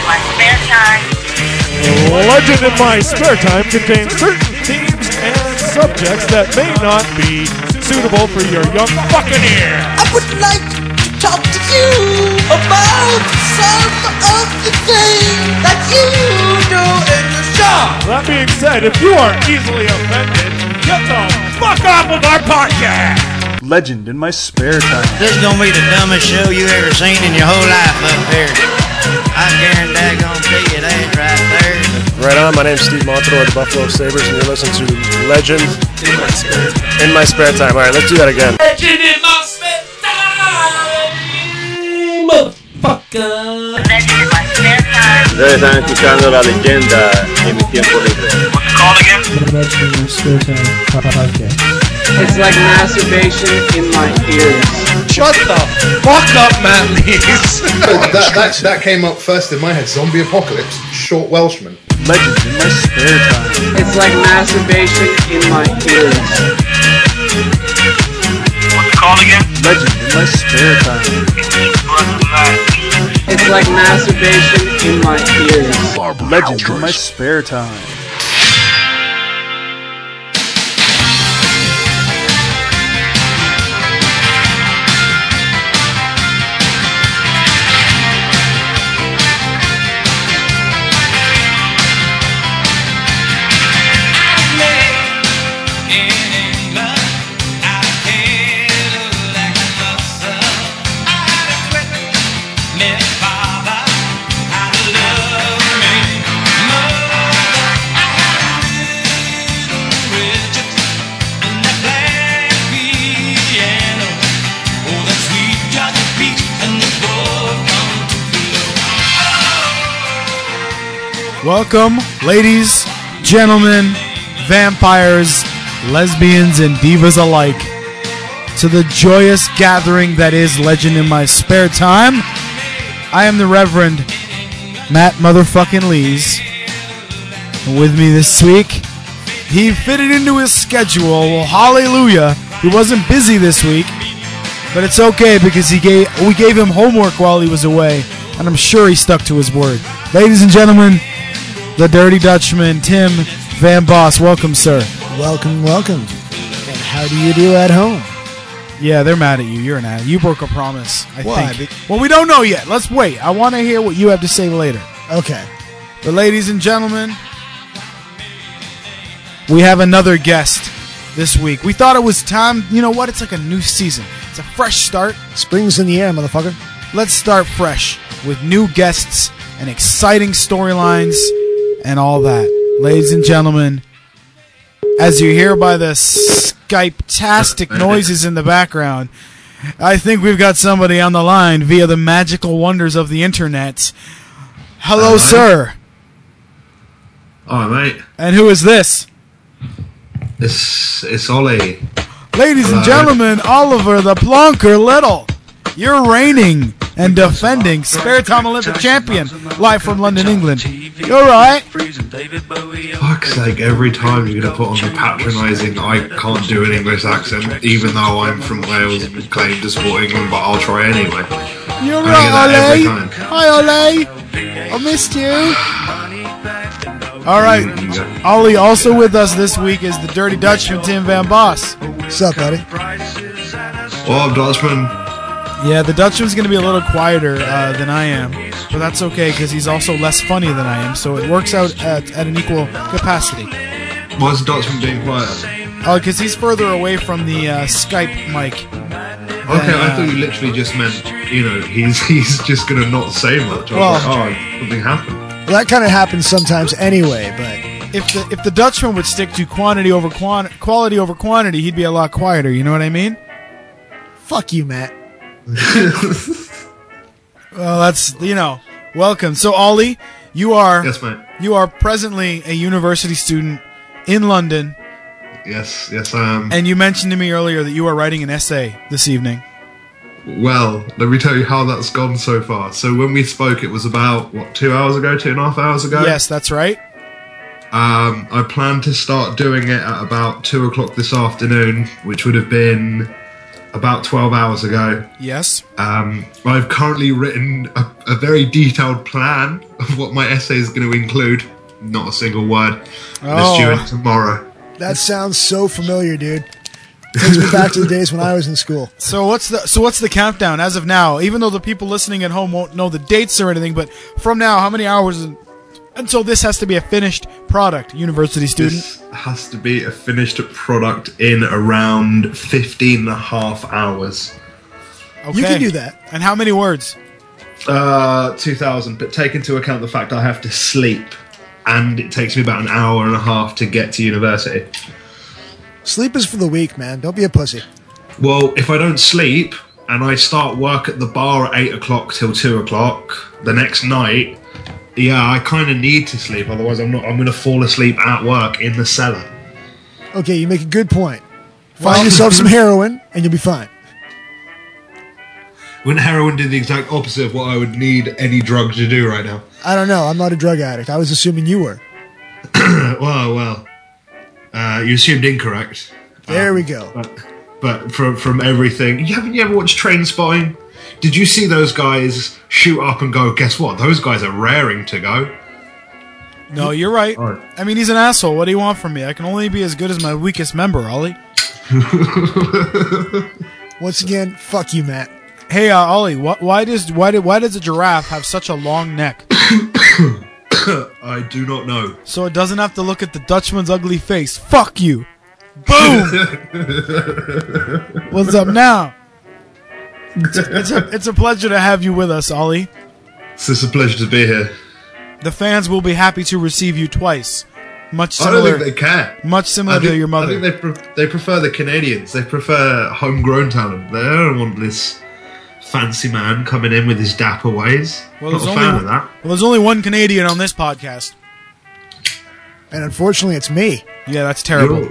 in my spare time. Legend in My Spare Time contains certain themes and subjects that may not be suitable for your young fucking ear. I would like to talk to you about some of the things that you do in your shop. That being said, if you are easily offended, get the fuck off of our podcast. Legend in My Spare Time. This is gonna be the dumbest show you ever seen in your whole life up here. I guarantee you that right there. Right on, my name's Steve Montero of the Buffalo Sabres, and you're listening to Legend in My Spare Time. Alright, let's do that again. Legend in my spare time, motherfucker. Legend in my spare time. Ustedes están escuchando la leyenda en mi tiempo libre. What's it called again? Legend in My Spare Time podcast. It's like masturbation in my ears. Shut the fuck up, Matt Lees. that came up first in my head. Zombie apocalypse. Short Welshman. Legend in My Spare Time. It's like masturbation in my ears. What's it called again? Legend in My Spare Time. It's like masturbation in my ears. Legend in My Spare Time. Welcome, ladies, gentlemen, vampires, lesbians, and divas alike, to the joyous gathering that is Legend in My Spare Time. I am the Reverend Matt motherfucking Lees. And with me this week, he fitted into his schedule. Well, hallelujah. He wasn't busy this week, but it's okay because we gave him homework while he was away, and I'm sure he stuck to his word. Ladies and gentlemen, the Dirty Dutchman, Tim Van Boss. Welcome, sir. Welcome. And how do you do at home? Yeah, they're mad at you. You're an ass. You broke a promise, I Why? think. Well, we don't know yet. Let's wait. I want to hear what you have to say later. Okay. But ladies and gentlemen, we have another guest this week. We thought it was time. You know what? It's like a new season. It's a fresh start. Spring's in the air, motherfucker. Let's start fresh with new guests and exciting storylines and all that. Ladies and gentlemen, as you hear by the Skype-tastic noises in the background, I think we've got somebody on the line via the magical wonders of the internet. Hello, sir. All right, mate. And who is this? It's Ollie. Ladies and gentlemen, Oliver the Plonker Little. You're reigning and defending Spare Time Olympic champion, live from London, England. You alright? Fuck's sake, every time you're going to put on the patronising I can't do an English accent, even though I'm from Wales and claim to support England, but I'll try anyway. You're right, Ollie. Hi, Ollie. I missed you. Alright, Ollie, also with us this week is the Dirty Dutchman, Tim Van Boss. What's up, buddy? What up, Dutchman? Yeah, the Dutchman's going to be a little quieter than I am, but that's okay because he's also less funny than I am, so it works out at an equal capacity. Why is the Dutchman being quiet? Because he's further away from the Skype mic. Okay, I thought you literally just meant, he's just going to not say much. I was like, something happened. Well, that kind of happens sometimes anyway, but if the Dutchman would stick to quality over quantity, he'd be a lot quieter, you know what I mean? Fuck you, Matt. Well, that's, welcome. So, Ollie, you are presently a university student in London. Yes, I am. And you mentioned to me earlier that you are writing an essay this evening. Well, let me tell you how that's gone so far. So when we spoke, it was about, 2.5 hours ago? Yes, that's right. I plan to start doing it at about 2 o'clock this afternoon, which would have been about 12 hours ago. Yes. I've currently written a very detailed plan of what my essay is going to include. Not a single word. It's due in tomorrow. That sounds so familiar, dude. Takes me back to the days when I was in school. So what's the countdown as of now? Even though the people listening at home won't know the dates or anything, but from now, how many hours until this has to be a finished product, university student? This has to be a finished product in around 15 and a half hours. Okay. You can do that. And how many words? 2,000, but take into account the fact I have to sleep, and it takes me about an hour and a half to get to university. Sleep is for the weak, man. Don't be a pussy. Well, if I don't sleep and I start work at the bar at 8 o'clock till 2 o'clock the next night, yeah, I kind of need to sleep. Otherwise, I'm going to fall asleep at work in the cellar. Okay, you make a good point. Find yourself some heroin, and you'll be fine. Wouldn't heroin do the exact opposite of what I would need any drug to do right now? I don't know. I'm not a drug addict. I was assuming you were. Well. You assumed incorrect. There we go. But from everything, haven't you ever watched Trainspotting? Did you see those guys shoot up and go, guess what? Those guys are raring to go. No, you're right. I mean, he's an asshole. What do you want from me? I can only be as good as my weakest member, Ollie. Once again, fuck you, Matt. Hey, Ollie, why does a giraffe have such a long neck? I do not know. So it doesn't have to look at the Dutchman's ugly face. Fuck you. Boom. What's up now? It's a pleasure to have you with us, Ollie. It's a pleasure to be here. The fans will be happy to receive you twice. Much similar. I don't think they care. Much similar to your mother. I think they prefer the Canadians. They prefer homegrown talent. They don't want this fancy man coming in with his dapper ways. Well, not a fan of that. Well, there's only one Canadian on this podcast. And unfortunately, it's me. Yeah, that's terrible.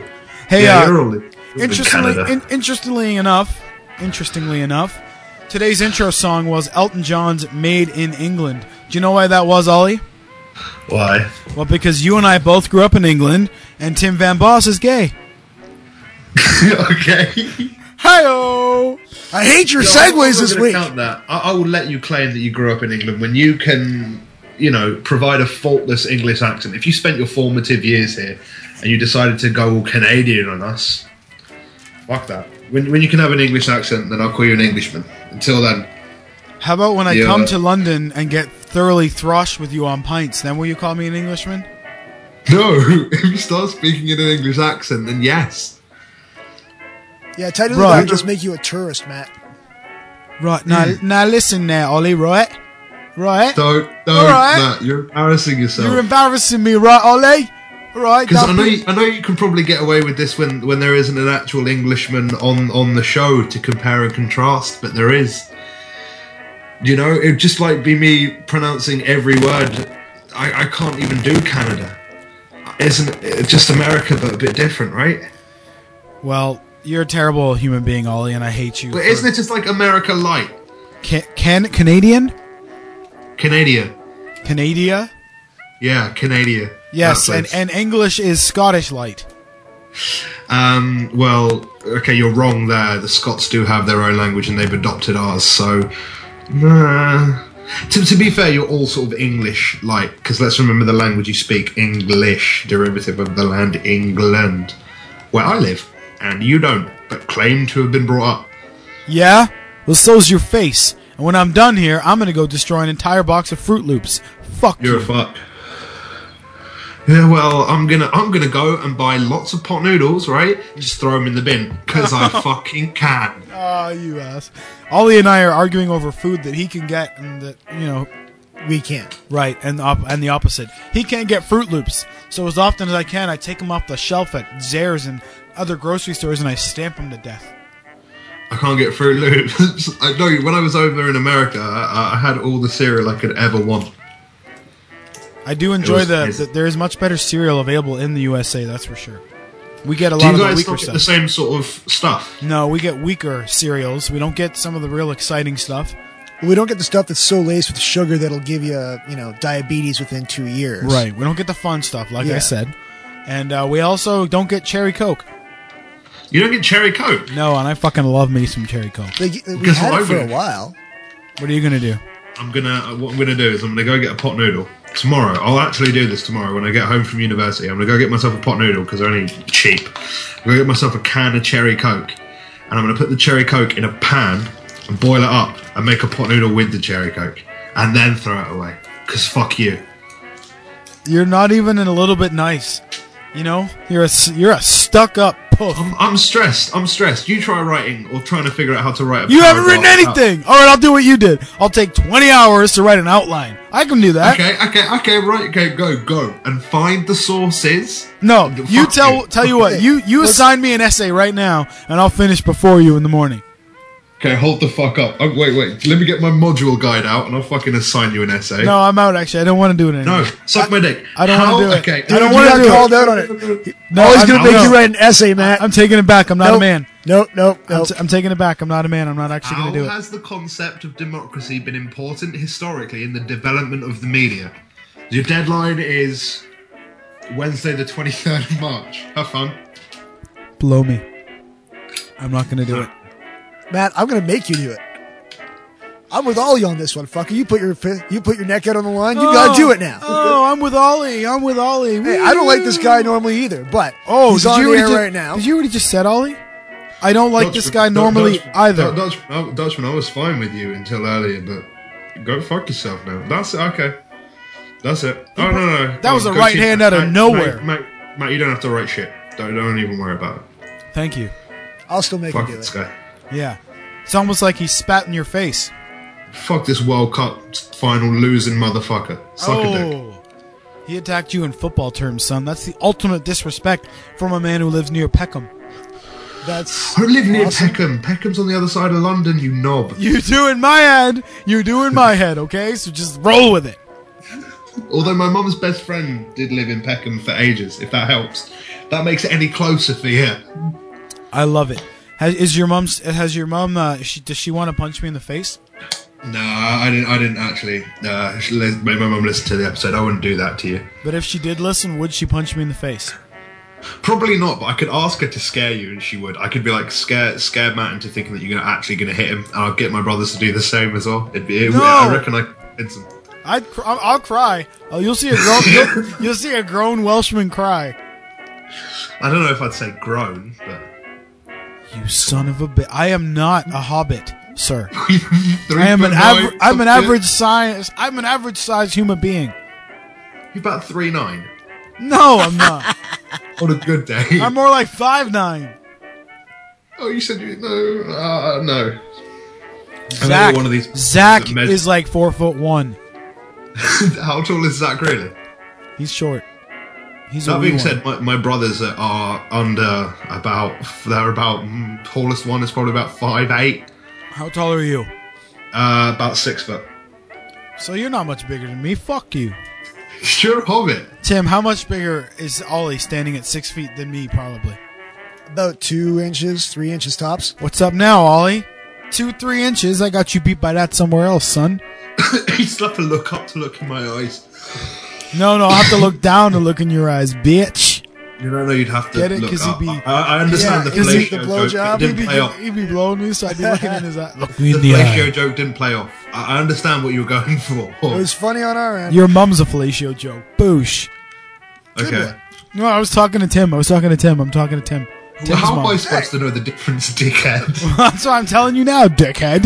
Interestingly enough, today's intro song was Elton John's Made in England. Do you know why that was, Ollie? Why? Well, because you and I both grew up in England, and Tim Van Boss is gay. Okay. Hi-oh! I hate your segues this week. I will let you claim that you grew up in England when you can, provide a faultless English accent. If you spent your formative years here and you decided to go all Canadian on us, fuck that. When you can have an English accent, then I'll call you an Englishman. Until then. How about when I come to London and get thoroughly throshed with you on pints, then will you call me an Englishman? No, if you start speaking in an English accent, then yes. Yeah, technically that would just make you a tourist, Matt. Right, now listen there, Ollie, right? Right? Don't, right. Matt, you're embarrassing yourself. You're embarrassing me, right, Ollie? Right? Because I know you can probably get away with this when there isn't an actual Englishman on the show to compare and contrast, but there is. It'd just like be me pronouncing every word. I can't even do Canada. Isn't it just America, but a bit different, right? Well, you're a terrible human being, Ollie, and I hate you. But isn't it just like America light? Canadian? Canada. Canada? Yeah, Canada. Yes, and English is Scottish light. Well, okay, you're wrong there. The Scots do have their own language and they've adopted ours, so... To be fair, you're all sort of English light, because let's remember the language you speak, English, derivative of the land England, where I live. And you don't, but claim to have been brought up. Yeah? Well, so's your face. And when I'm done here, I'm going to go destroy an entire box of Fruit Loops. Fuck you. You're a fuck. Yeah, well, I'm gonna go and buy lots of pot noodles, right? Just throw them in the bin, because I fucking can. Oh, you ass. Ollie and I are arguing over food that he can get and that, we can't. Right, and the opposite. He can't get Fruit Loops. So as often as I can, I take them off the shelf at Zehrs and other grocery stores and I stamp them to death. I can't get Fruit Loops. I know, when I was over in America, I had all the cereal I could ever want. I do enjoy there is much better cereal available in the USA, that's for sure. We get a lot of the weaker stuff. Do you guys not get the same sort of stuff? No, we get weaker cereals. We don't get some of the real exciting stuff. We don't get the stuff that's so laced with sugar that'll give you, diabetes within 2 years. Right. We don't get the fun stuff, like I said. And we also don't get Cherry Coke. You don't get cherry Coke? No, and I fucking love me some cherry Coke. We Guess had what it I'm for a gonna- while. What are you gonna do? What I'm gonna do is I'm gonna go get a pot noodle tomorrow. I'll actually do this tomorrow when I get home from university. I'm gonna go get myself a pot noodle because they're only cheap. I'm gonna get myself a can of cherry Coke, and I'm gonna put the cherry Coke in a pan and boil it up and make a pot noodle with the cherry Coke, and then throw it away. Cause fuck you. You're not even a little bit nice. You know, you're a stuck-up poof. I'm stressed. You try writing or trying to figure out how to write a You haven't written paragraph. anything. All right, I'll do what you did. I'll take 20 hours to write an outline. I can do that. Okay, go and find the sources. No, you Fuck tell you what. You assign me an essay right now, and I'll finish before you in the morning. Okay, hold the fuck up. Oh, wait. Let me get my module guide out, and I'll fucking assign you an essay. No, I'm out. Actually, I don't want to do it anymore. No, suck my dick. I don't want to do it. Okay, I don't want to do called it. out on it. No, Always I'm going to make no. you write an essay, Matt. I'm taking it back. I'm not a man. Nope. I'm taking it back. I'm not a man. I'm not actually going to do it. How has the concept of democracy been important historically in the development of the media? Your deadline is Wednesday the 23rd of March. Have fun. Blow me. I'm not going to do it. Matt, I'm going to make you do it. I'm with Ollie on this one, fucker. You put your neck out on the line. You got to do it now. Oh, I'm with Ollie. Hey, I don't like this guy normally either, but he's did on you the already air just, right now. Did you already just said Ollie? I don't like this guy normally either. Dutchman, I was fine with you until earlier, but go fuck yourself now. That's it. Okay. That's it. Oh, no. That was a right hand out of nowhere. Matt, you don't have to write shit. Don't even worry about it. Thank you. I'll still make Fuck you do this it. guy. Yeah. It's almost like he spat in your face. Fuck this World Cup final losing motherfucker. Suck a dick. He attacked you in football terms, son. That's the ultimate disrespect from a man who lives near Peckham. That's I live near Peckham. Peckham's on the other side of London, you knob. You do in my head. You do in my head, okay? So just roll with it. Although my mum's best friend did live in Peckham for ages, if that helps. That makes it any closer for you. I love it. Has your mom? Does she want to punch me in the face? No, I didn't actually. My mum listened to the episode. I wouldn't do that to you. But if she did listen, would she punch me in the face? Probably not, but I could ask her to scare you, and she would. I could be like, scare Matt into thinking that you're actually going to hit him, and I'll get my brothers to do the same as well. I reckon I could convince them. I'll cry. Oh, you'll see a grown. you'll see a grown Welshman cry. I don't know if I'd say grown, but you son of a bitch! I am not a hobbit, sir. I'm an average size. I'm an average size human being. You're about 3'9". No, I'm not. On a good day. I'm more like 5'9". Oh, you said you no. Zach, one of these Zach is like 4'1". How tall is Zach really? He's short. He's that being said, my brothers are under tallest one is probably about 5'8". How tall are you? About 6 foot. So you're not much bigger than me. Fuck you. You're a hobbit. Tim, how much bigger is Ollie standing at 6 feet than me? Probably about 2 inches, 3 inches tops. What's up now, Ollie? 2-3 inches. I got you beat by that somewhere else, son. You still have to look up to look in my eyes. No, I'll have to look down to look in your eyes, bitch. You don't know you'd have to get it because he'd be. I understand the fellatio joke didn't play off. He'd be blowing me, so I'd be looking in his eye. Look the fellatio joke didn't play off. I understand what you were going for. It was funny on our end. Your mum's a fellatio joke. Boosh. Okay. No, I was talking to Tim. I'm talking to Tim. Well, how am I supposed to know the difference, dickhead? That's what I'm telling you now, dickhead.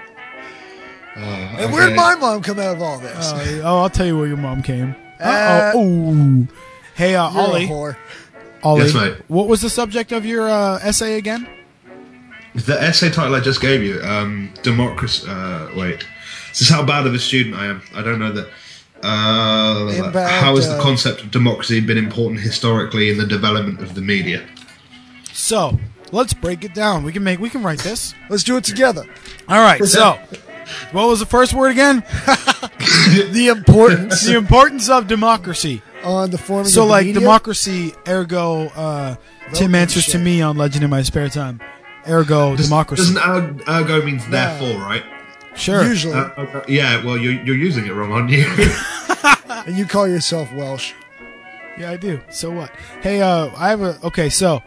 And where'd my mom come out of all this? I'll tell you where your mom came. Oh. Hey, Ollie. Ollie, yes, mate. What was the subject of your essay again? The essay title I just gave you, democracy. Wait, this is how bad of a student I am. I don't know that. How has the concept of democracy been important historically in the development of the media? So let's break it down. We can write this. Let's do it together. All right. So, what was the first word again? The importance of democracy on the forming. So, of the like media? democracy, ergo, Tim answers to me on Legend in my spare time. Ergo, democracy. Doesn't ergo means therefore, right? Sure. Usually. Yeah. Well, you're using it wrong, aren't you? And you call yourself Welsh. Yeah, I do. So what? Hey, I have a... Okay, so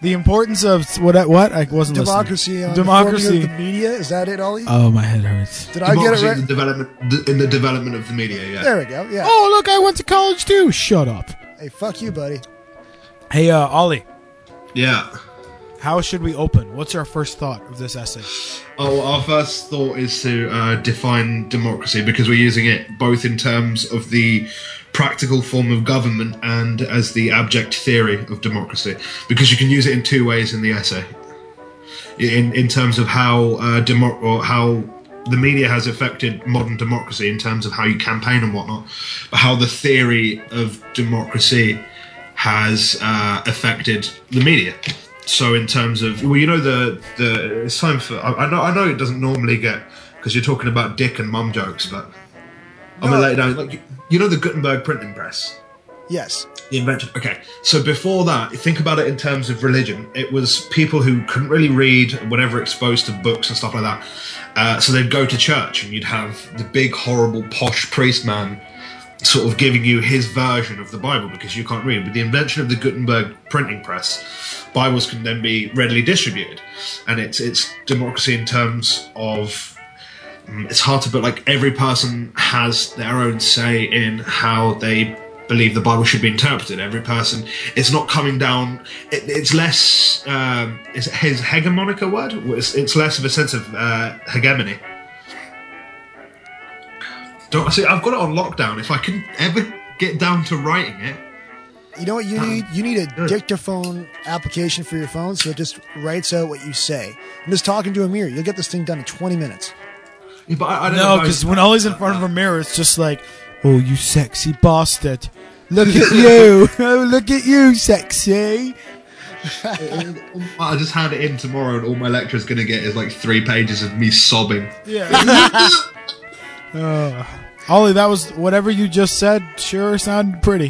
The importance of what? I wasn't Democracy listening. on Democracy. the media. Is that it, Ollie? Oh, my head hurts. Did I get it right? In the development of the media, yeah. There we go. Yeah. Oh, look, I went to college too. Shut up. Hey, fuck you, buddy. Hey, Ollie. Yeah. How should we open? What's our first thought of this essay? Oh, our first thought is to define democracy, because we're using it both in terms of the practical form of government and as the abject theory of democracy, because you can use it in two ways in the essay. In terms of how how the media has affected modern democracy in terms of how you campaign and whatnot, but how the theory of democracy has affected the media. So in terms of, well, you know, it's time for, I know it doesn't normally get, because you're talking about dick and mum jokes, but I'm gonna let it down. Like, you know the Gutenberg printing press? Yes. The invention. Okay, so before that, think about it in terms of religion. It was people who couldn't really read, whatever, exposed to books and stuff like that. So they'd go to church, and you'd have the big, horrible, posh priest man sort of giving you his version of the Bible because you can't read. With the invention of the Gutenberg printing press, Bibles can then be readily distributed, and it's democracy in terms of, it's hard to put, like, every person has their own say in how they believe the Bible should be interpreted. Every person, it's not coming down, it's less, is his hegemonic a word? It's less of a sense of hegemony. Don't see, I've got it on lockdown. If I can ever get down to writing it. You know what you need? You need a dictaphone application for your phone, so it just writes out what you say. I'm just talking to a mirror. You'll get this thing done in 20 minutes. Yeah, but I don't know, know, because when Ollie's in front of a mirror, it's just like, oh, you sexy bastard. Look at you. Oh, look at you, sexy. I just hand it in tomorrow, and all my lecture's going to get is like 3 pages of me sobbing. Yeah. Ollie, that was, whatever you just said, sure sounded pretty.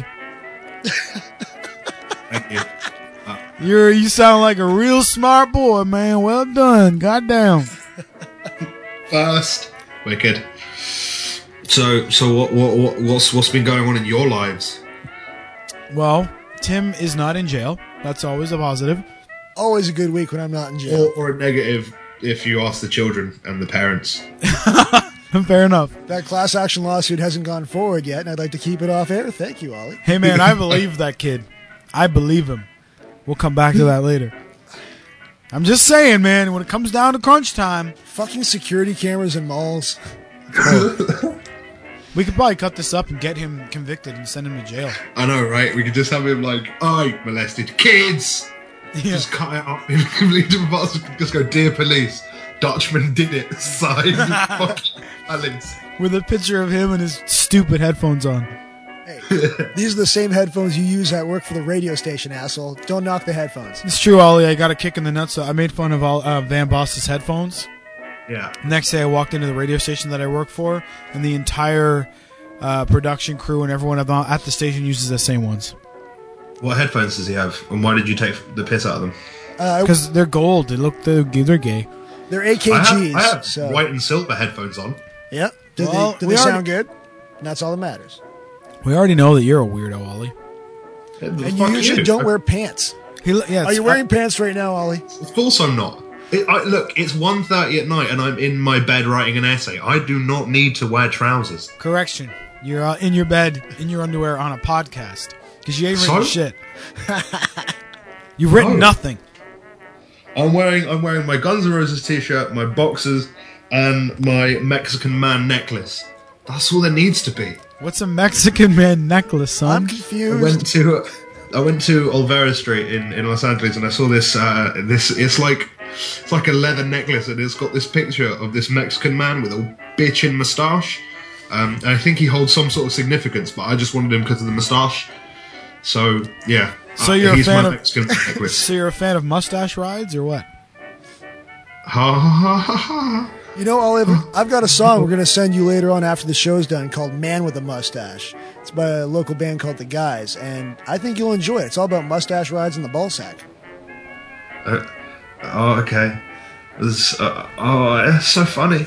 Thank you. You sound like a real smart boy, man. Well done. Goddamn. First, wicked. So what's been going on in your lives? Well, Tim is not in jail. That's always a positive. Always a good week when I'm not in jail. Or a negative if you ask the children and the parents. Fair enough. That class action lawsuit hasn't gone forward yet, and I'd like to keep it off air. Thank you, Ollie. Hey, man, I believe that kid. I believe him. We'll come back to that later. I'm just saying, man, when it comes down to crunch time. Fucking security cameras in malls. We could probably cut this up and get him convicted and send him to jail. I know, right? We could just have him like, I molested kids. Yeah. Just cut it up. Just go, dear police, Dutchman did it. Signed. With a picture of him and his stupid headphones on. Hey, these are the same headphones you use at work for the radio station, asshole. Don't knock the headphones. It's true, Ollie. I got a kick in the nuts. I made fun of Van Boss's headphones. Yeah. Next day, I walked into the radio station that I work for, and the entire production crew and everyone at the station uses the same ones. What headphones does he have, and why did you take the piss out of them? Because they're gold. They're gay. They're AKGs. I have so. white and silver headphones on. Yep. Do they sound good? And that's all that matters. We already know that you're a weirdo, Ollie. And you usually don't wear pants. Are you wearing pants right now, Ollie? Of course I'm not. Look, it's 1:30 at night and I'm in my bed writing an essay. I do not need to wear trousers. Correction. You're in your bed, in your underwear on a podcast. Because you ain't written shit. You've written nothing. I'm wearing my Guns N' Roses t-shirt, my boxers, and my Mexican man necklace. That's all there needs to be. What's a Mexican man necklace, son? I'm confused. I went to Olvera Street in Los Angeles, and I saw this. It's like a leather necklace, and it's got this picture of this Mexican man with a bitchin' moustache. And I think he holds some sort of significance, but I just wanted him because of the moustache. So yeah. So you're he's a fan my of Mexican necklace. So you're a fan of mustache rides or what? Ha ha ha ha. You know, Oliver, I've got a song we're going to send you later on after the show's done called Man with a Mustache. It's by a local band called The Guys, and I think you'll enjoy it. It's all about mustache rides in the ball sack. Okay. It's so funny.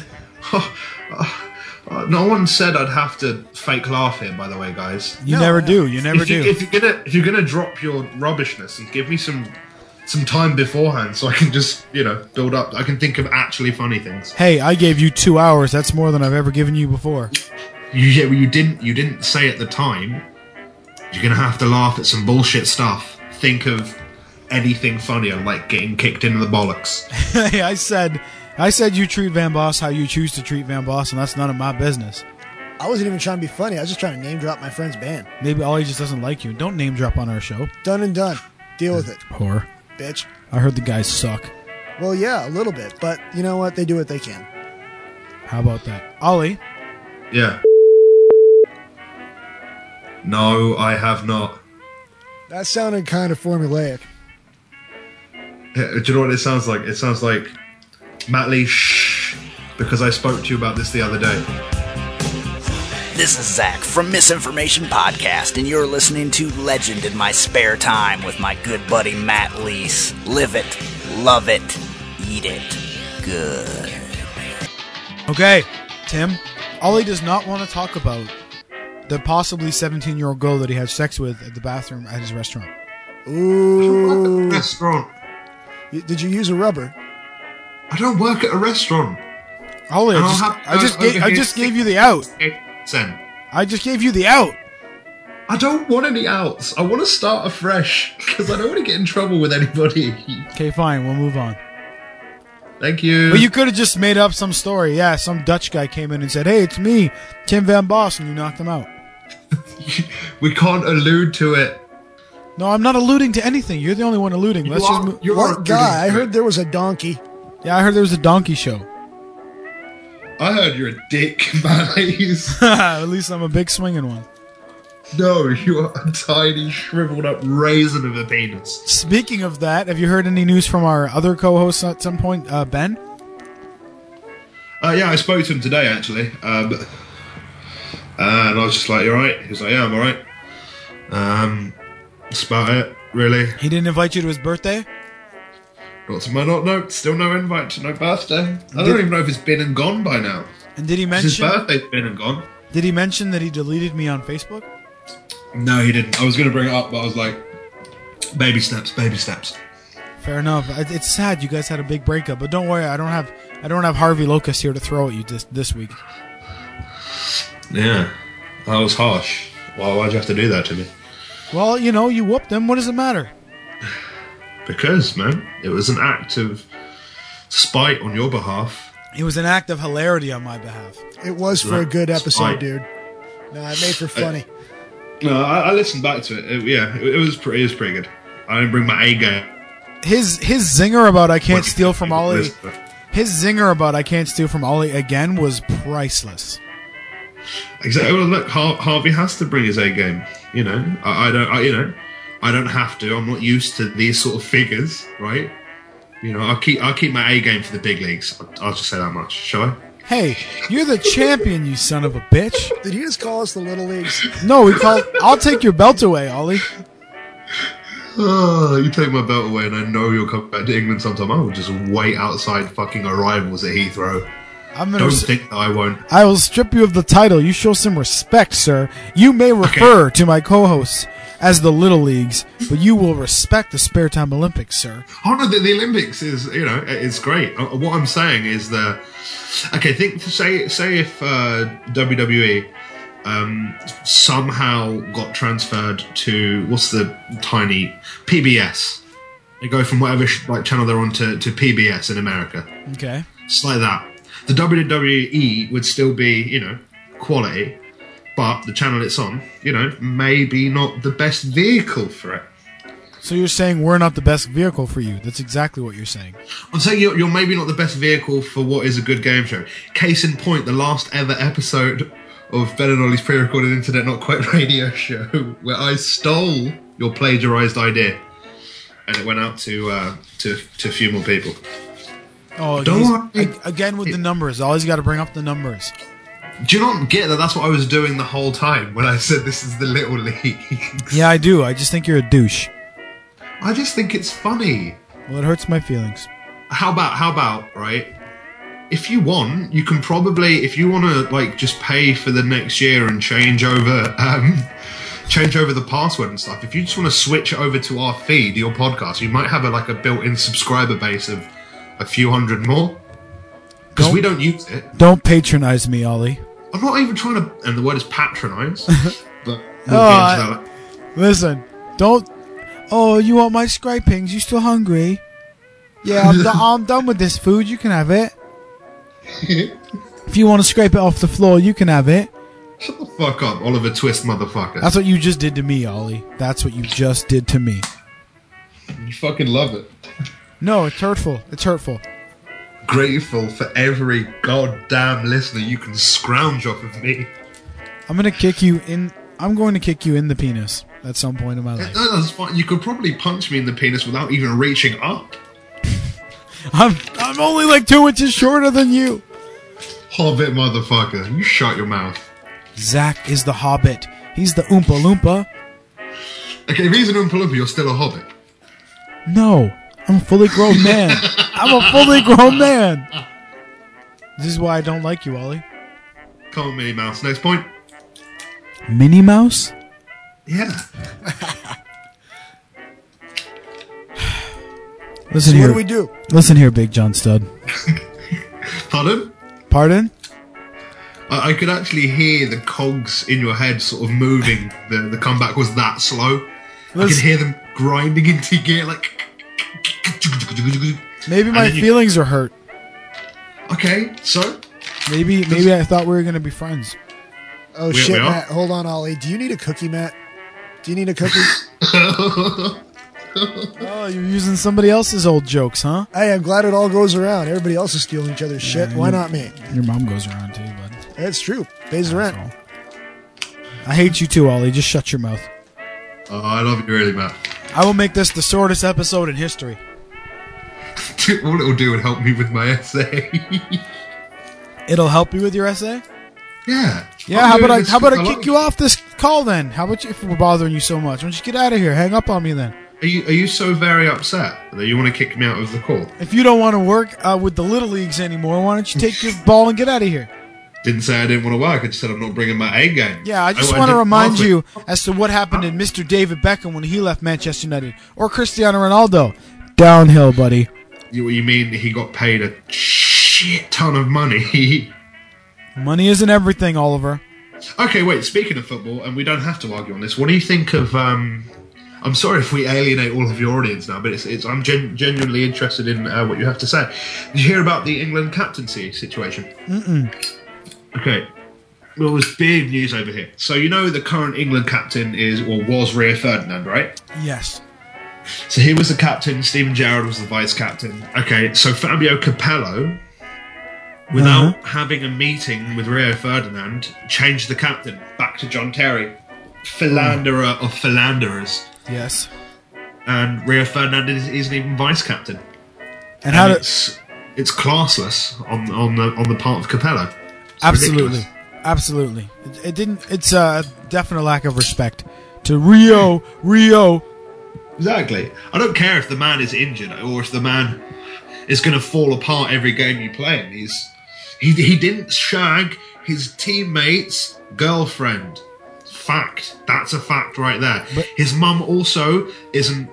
No one said I'd have to fake laugh here, by the way, guys. You never do. You never do. If you're gonna drop your rubbishness and give me some some time beforehand so I can just, build up. I can think of actually funny things. Hey, I gave you 2 hours. That's more than I've ever given you before. You didn't say at the time, you're going to have to laugh at some bullshit stuff. Think of anything funnier, like getting kicked in the bollocks. Hey, I said you treat Van Boss how you choose to treat Van Boss, and that's none of my business. I wasn't even trying to be funny. I was just trying to name drop my friend's band. Maybe Ollie just doesn't like you. Don't name drop on our show. Done and done. Deal with it. Whore. Bitch. I heard the guys suck. Well, yeah, a little bit. But you know what? They do what they can. How about that? Ollie? Yeah. No, I have not. That sounded kind of formulaic. Do you know what it sounds like? It sounds like Matt Lee, shh, because I spoke to you about this the other day. This is Zach from Misinformation Podcast, and you're listening to Legend in My Spare Time with my good buddy Matt Lease. Live it, love it, eat it. Good. Okay, Tim. Ollie does not want to talk about the possibly 17-year-old girl that he had sex with at the bathroom at his restaurant. Ooh. Restaurant. Did you use a rubber? I don't work at a restaurant. Ollie, I just gave you the out. I just gave you the out. I don't want any outs. I want to start afresh because I don't want to get in trouble with anybody. Okay, fine. We'll move on. Thank you. But you could have just made up some story. Yeah, some Dutch guy came in and said, "Hey, it's me, Tim Van Boss," and you knocked him out. We can't allude to it. No, I'm not alluding to anything. You're the only one alluding. What guy? I heard there was a donkey. Yeah, I heard there was a donkey show. I heard you're a dick, man. At least I'm a big swinging one. No, you are a tiny, shriveled up raisin of a penis. Speaking of that, have you heard any news from our other co-host at some point, Ben? Yeah, I spoke to him today, actually. And I was just like, "You alright?" He was like, "Yeah, I'm alright." That's about it, really. He didn't invite you to his birthday? Not to my note. Still no invite to no birthday. I don't even know if it's been and gone by now. And did he mention... His birthday's been and gone. Did he mention that he deleted me on Facebook? No, he didn't. I was going to bring it up, but I was like, baby steps, baby steps. Fair enough. It's sad you guys had a big breakup, but don't worry, I don't have Harvey Locust here to throw at you this week. Yeah, that was harsh. Why'd you have to do that to me? Well, you whooped him. What does it matter? Because, man, it was an act of spite on your behalf. It was an act of hilarity on my behalf. It was for a good episode, dude. No, I made for funny. No, I listened back to it. It was pretty good. I didn't bring my A game. His zinger about I can't steal from Ollie. His zinger about I can't steal from Ollie again was priceless. Exactly. Well, look, Harvey has to bring his A game. I don't have to. I'm not used to these sort of figures, right? I'll keep my A game for the big leagues. I'll just say that much. Shall I? Hey, you're the champion, you son of a bitch. Did he just call us the Little Leagues? No, I'll take your belt away, Ollie. Oh, you take my belt away and I know you'll come back to England sometime. I will just wait outside fucking arrivals at Heathrow. Don't think that I won't. I will strip you of the title. You show some respect, sir. You may refer to my co-hosts as the Little Leagues, but you will respect the Spare Time Olympics, sir. Oh no, the Olympics is, it's great. What I'm saying is that, say if WWE somehow got transferred to, what's the tiny, PBS. They go from whatever channel they're on to PBS in America. Okay. It's like that. The WWE would still be, quality, but the channel it's on, maybe not the best vehicle for it. So you're saying we're not the best vehicle for you? That's exactly what you're saying. I'm saying you're maybe not the best vehicle for what is a good game show. Case in point, the last ever episode of Ben and Ollie's pre-recorded Internet Not Quite Radio show, where I stole your plagiarized idea, and it went out to a few more people. Oh, again with the numbers. Always got to bring up the numbers. Do you not get that? That's what I was doing the whole time when I said this is the Little Leagues. Yeah, I do. I just think you're a douche. I just think it's funny. Well, it hurts my feelings. How about, right? If you want, you can probably, if you want to, just pay for the next year and change over change over the password and stuff, if you just want to switch it over to our feed, your podcast, you might have a built-in subscriber base of a few hundred more. Because we don't use it. Don't patronize me, Ollie. I'm not even trying to, and the word is patronize, but we'll get into that. Listen, don't. Oh, you want my scrapings? You still hungry? Yeah, I'm done with this food. You can have it. If you want to scrape it off the floor, you can have it. Shut the fuck up, Oliver Twist, motherfucker. That's what you just did to me, Ollie. That's what you just did to me. You fucking love it. No, it's hurtful. It's hurtful. Grateful for every goddamn listener you can scrounge off of me. I'm going to kick you in the penis at some point in my life. No, that's fine. You could probably punch me in the penis without even reaching up. I'm only like 2 inches shorter than you. Hobbit motherfucker. You shut your mouth. Zach is the Hobbit. He's the Oompa Loompa. Okay, if he's an Oompa Loompa, you're still a Hobbit. No, I'm a fully grown man. I'm a fully grown man. This is why I don't like you, Ollie. Come on, Minnie Mouse. Next point. Minnie Mouse? Yeah. Listen So here. what do we do? Listen here, Big John Stud. Pardon? Pardon? I could actually hear the cogs in your head sort of moving. The comeback was that slow. I could hear them grinding into gear like... Maybe my feelings are hurt. Okay, so? Maybe I thought we were going to be friends. Oh, shit, Matt. Hold on, Ollie. Do you need a cookie, Matt? Do you need a cookie? Oh, you're using somebody else's old jokes, huh? Hey, I'm glad it all goes around. Everybody else is stealing each other's shit. Why not me? Your mom goes around too, bud. That's true. Pays the rent. I hate you too, Ollie. Just shut your mouth. Oh, I love you really, Matt. I will make this the shortest episode in history. All it'll do would help me with my essay. It'll help you with your essay? Yeah. Yeah, how about I kick you off this call then? How about you, if we're bothering you so much? Why don't you get out of here? Hang up on me then. Are you so very upset that you want to kick me out of the call? If you don't want to work with the Little Leagues anymore, why don't you take your ball and get out of here? Didn't say I didn't want to work. I just said I'm not bringing my A game. Yeah, I just want to remind you as to what happened to Mr. David Beckham when he left Manchester United. Or Cristiano Ronaldo. Downhill, buddy. You mean he got paid a shit ton of money? Money isn't everything, Oliver. Okay, wait, speaking of football, and we don't have to argue on this, what do you think of... I'm sorry if we alienate all of your audience now, but I'm genuinely interested in what you have to say. Did you hear about the England captaincy situation? Mm-mm. Okay. Well, there's big news over here. So you know the current England captain was Rio Ferdinand, right? Yes. So he was the captain, Steven Gerrard was the vice captain. Okay, so Fabio Capello, without having a meeting with Rio Ferdinand, changed the captain back to John Terry, philanderer of philanderers. Yes. And Rio Ferdinand isn't even vice captain. And how it's classless on the part of Capello. It's absolutely, ridiculous. Absolutely. It didn't. It's a definite lack of respect to Rio. Exactly. I don't care if the man is injured or if the man is going to fall apart every game you play him. He didn't shag his teammate's girlfriend. Fact. That's a fact right there. But his mum also isn't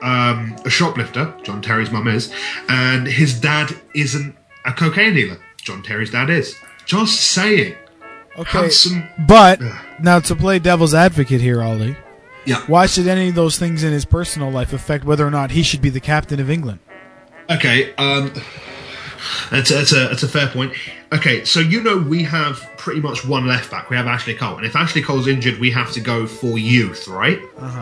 a shoplifter. John Terry's mum is. And his dad isn't a cocaine dealer. John Terry's dad is. Just saying. Okay. But now to play devil's advocate here, Ollie. Yeah. Why should any of those things in his personal life affect whether or not he should be the captain of England? Okay, that's a fair point. Okay, so we have pretty much one left back. We have Ashley Cole, and if Ashley Cole's injured, we have to go for youth, right?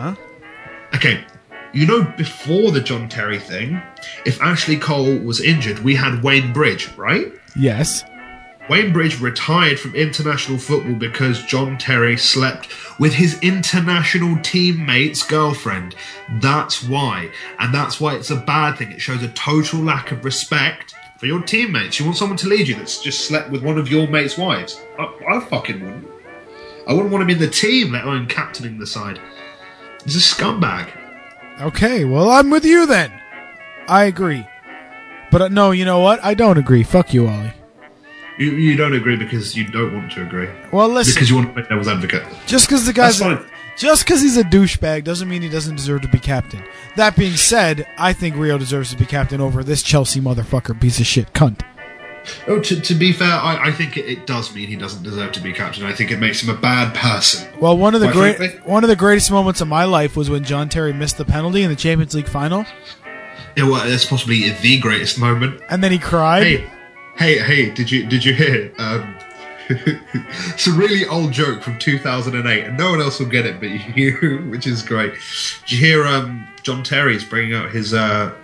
Okay, before the John Terry thing, if Ashley Cole was injured, we had Wayne Bridge, right? Yes. Wayne Bridge retired from international football because John Terry slept with his international teammate's girlfriend. That's why. And that's why it's a bad thing. It shows a total lack of respect for your teammates. You want someone to lead you that's just slept with one of your mates' wives. I fucking wouldn't. I wouldn't want him in the team, let alone captaining the side. He's a scumbag. Okay, well, I'm with you then. I agree. But no, you know what? I don't agree. Fuck you, Ollie. You don't agree because you don't want to agree. Well, listen. Because you want to play devil's advocate. Just because the guy's Just because he's a douchebag doesn't mean he doesn't deserve to be captain. That being said, I think Rio deserves to be captain over this Chelsea motherfucker piece of shit cunt. Oh, to be fair, I think it does mean he doesn't deserve to be captain. I think it makes him a bad person. Well, one of the frankly. greatest moments of my life was when John Terry missed the penalty in the Champions League final. Yeah, well, that's possibly the greatest moment. And then he cried. Hey! Did you hear? It's a really old joke from 2008, and no one else will get it but you, which is great. Did you hear? John Terry's bringing out his own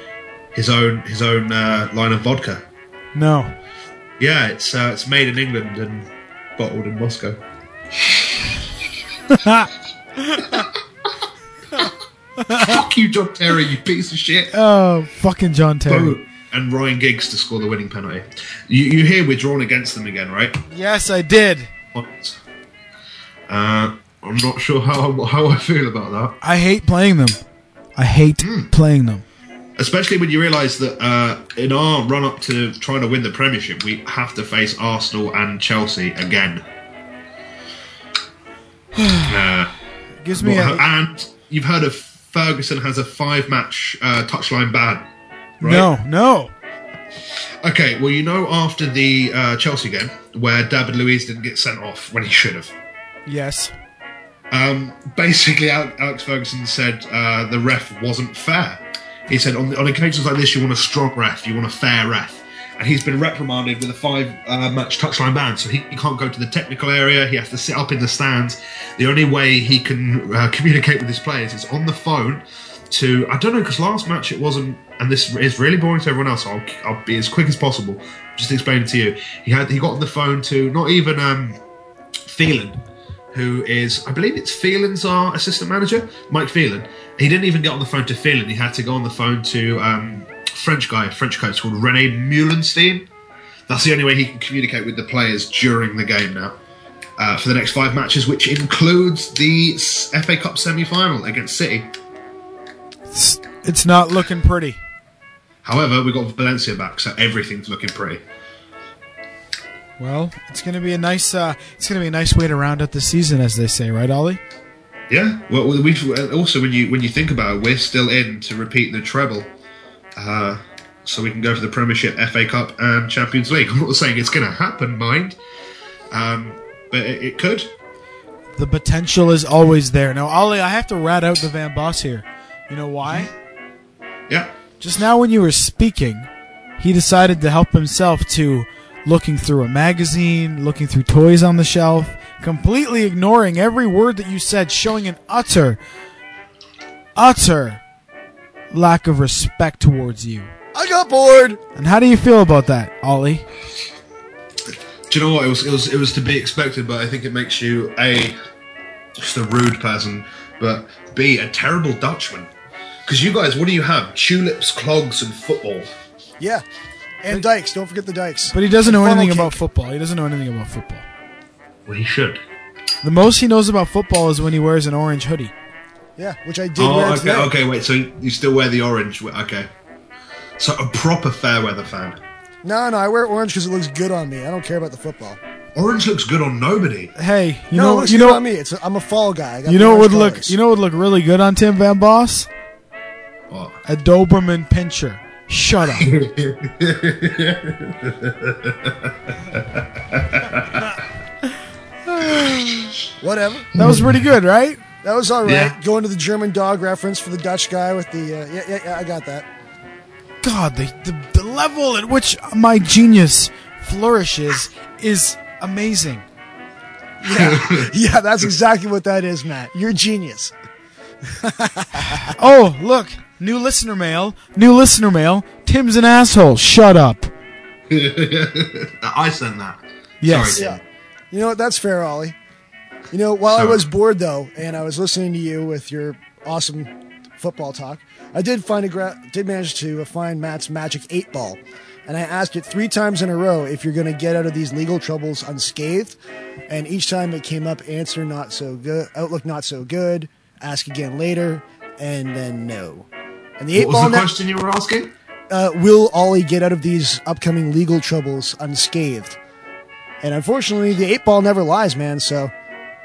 line of vodka. No. Yeah, it's made in England and bottled in Moscow. Fuck you, John Terry, you piece of shit. Oh, fucking John Terry. And Ryan Giggs to score the winning penalty. You hear we're drawn against them again, right? Yes, I did. What? I'm not sure how I feel about that. I hate playing them. I hate playing them. Especially when you realise that in our run-up to trying to win the Premiership, we have to face Arsenal and Chelsea again. Gives me and you've heard of Ferguson has a 5-match touchline ban, right? No. Okay, well, you know after the Chelsea game, where David Luiz didn't get sent off when he should have. Yes. Basically, Alex Ferguson said the ref wasn't fair. He said, on occasions like this, you want a strong ref, you want a fair ref. And he's been reprimanded with a 5-match touchline ban, so he can't go to the technical area, he has to sit up in the stands. The only way he can communicate with his players is on the phone to, I don't know, because last match it wasn't, and this is really boring to everyone else, so I'll be as quick as possible, just explain it to you. He got on the phone to, not even Phelan, who is, I believe it's Phelan's our assistant manager, Mike Phelan. He didn't even get on the phone to Phelan, he had to go on the phone to French coach called René Meulenstein. That's the only way he can communicate with the players during the game now. For the next 5 matches, which includes the FA Cup semi-final against City. It's not looking pretty. However, we've got Valencia back, so everything's looking pretty. Well, it's going to be a nice way to round out the season, as they say, right, Ollie? Yeah. Well, we've also when you think about it, we're still in to repeat the treble, so we can go for the Premiership, FA Cup, and Champions League. I'm not saying it's going to happen, mind, but it could. The potential is always there. Now, Ollie, I have to rat out the Van Boss here. You know why? Yeah. Just now when you were speaking, he decided to help himself to looking through a magazine, looking through toys on the shelf, completely ignoring every word that you said, showing an utter lack of respect towards you. I got bored. And how do you feel about that, Ollie? Do you know what? It was to be expected, but I think it makes you just a rude person, but B, a terrible Dutchman. Because you guys, what do you have? Tulips, clogs, and football. Yeah. And dikes. Don't forget the dikes. But he doesn't know anything about football. He doesn't know anything about football. Well, he should. The most he knows about football is when he wears an orange hoodie. Yeah, which I did wear today. Okay, wait, so you still wear the orange. Okay. So a proper Fairweather fan. No, I wear orange because it looks good on me. I don't care about the football. Orange looks good on nobody. Hey, it looks good on me. I'm a fall guy. I got you know what would look really good on Tim Van Boss? What? A Doberman Pinscher. Shut up. Whatever. That was pretty good, right? That was all right. Yeah. Going to the German dog reference for the Dutch guy with the... yeah, I got that. God, the level at which my genius flourishes is amazing. Yeah, yeah, that's exactly what that is, Matt. You're a genius. Oh, look. New listener mail. Tim's an asshole. Shut up. I sent that. Yes. Sorry, yeah. You know what? That's fair, Ollie. You know, while I was bored, though, and I was listening to you with your awesome football talk, I did manage to find Matt's Magic 8-Ball. And I asked it 3 times in a row if you're going to get out of these legal troubles unscathed. And each time it came up, answer not so good, outlook not so good, ask again later, and then no. And the 8-Ball. What was the question you were asking? Will Ollie get out of these upcoming legal troubles unscathed? And unfortunately, the 8-Ball never lies, man, so...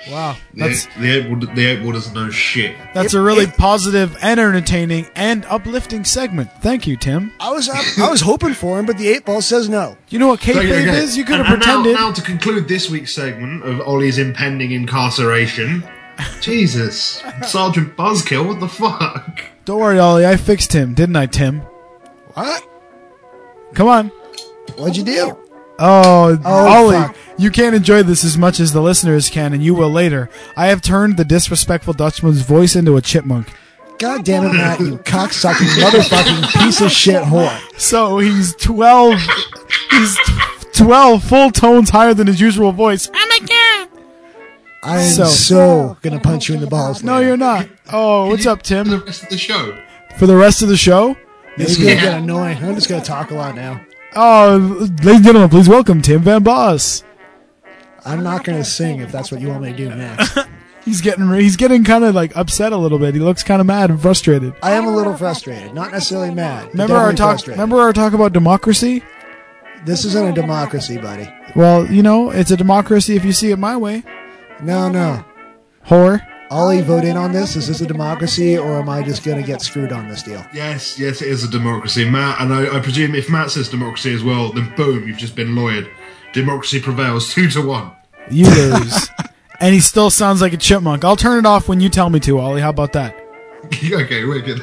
Wow. The 8 Ball doesn't know shit. That's a really positive and entertaining and uplifting segment. Thank you, Tim. I was hoping for him, but the 8 Ball says no. You know what kayfabe is? You could have pretended. Now to conclude this week's segment of Ollie's impending incarceration. Jesus. Sergeant Buzzkill, what the fuck? Don't worry, Ollie. I fixed him, didn't I, Tim? What? Come on. What'd you do? Oh, Ollie, fuck. you can't enjoy this as much as the listeners can, and you will later. I have turned the disrespectful Dutchman's voice into a chipmunk. God damn it, Matt, you cocksucking motherfucking piece of shit whore. So he's 12. He's 12 full tones higher than his usual voice. Oh my god! I am so gonna punch you in the balls. No, you're not. Oh, what's up, Tim? For the rest of the show. For the rest of the show? It's gonna get annoying. I'm just gonna talk a lot now. Oh, ladies and gentlemen, please welcome Tim Van Boss. I'm not gonna sing if that's what you want me to do next. He's getting kind of like upset a little bit. He looks kind of mad and frustrated. I am a little frustrated, not necessarily mad. Remember our talk about democracy? This isn't a democracy, buddy. Well, you know, it's a democracy if you see it my way. No. Whore. Ollie, vote in on this. Is this a democracy, or am I just going to get screwed on this deal? Yes, it is a democracy. Matt, and I presume if Matt says democracy as well, then boom, you've just been lawyered. Democracy prevails 2-1. You lose. And he still sounds like a chipmunk. I'll turn it off when you tell me to, Ollie. How about that? Okay, wicked.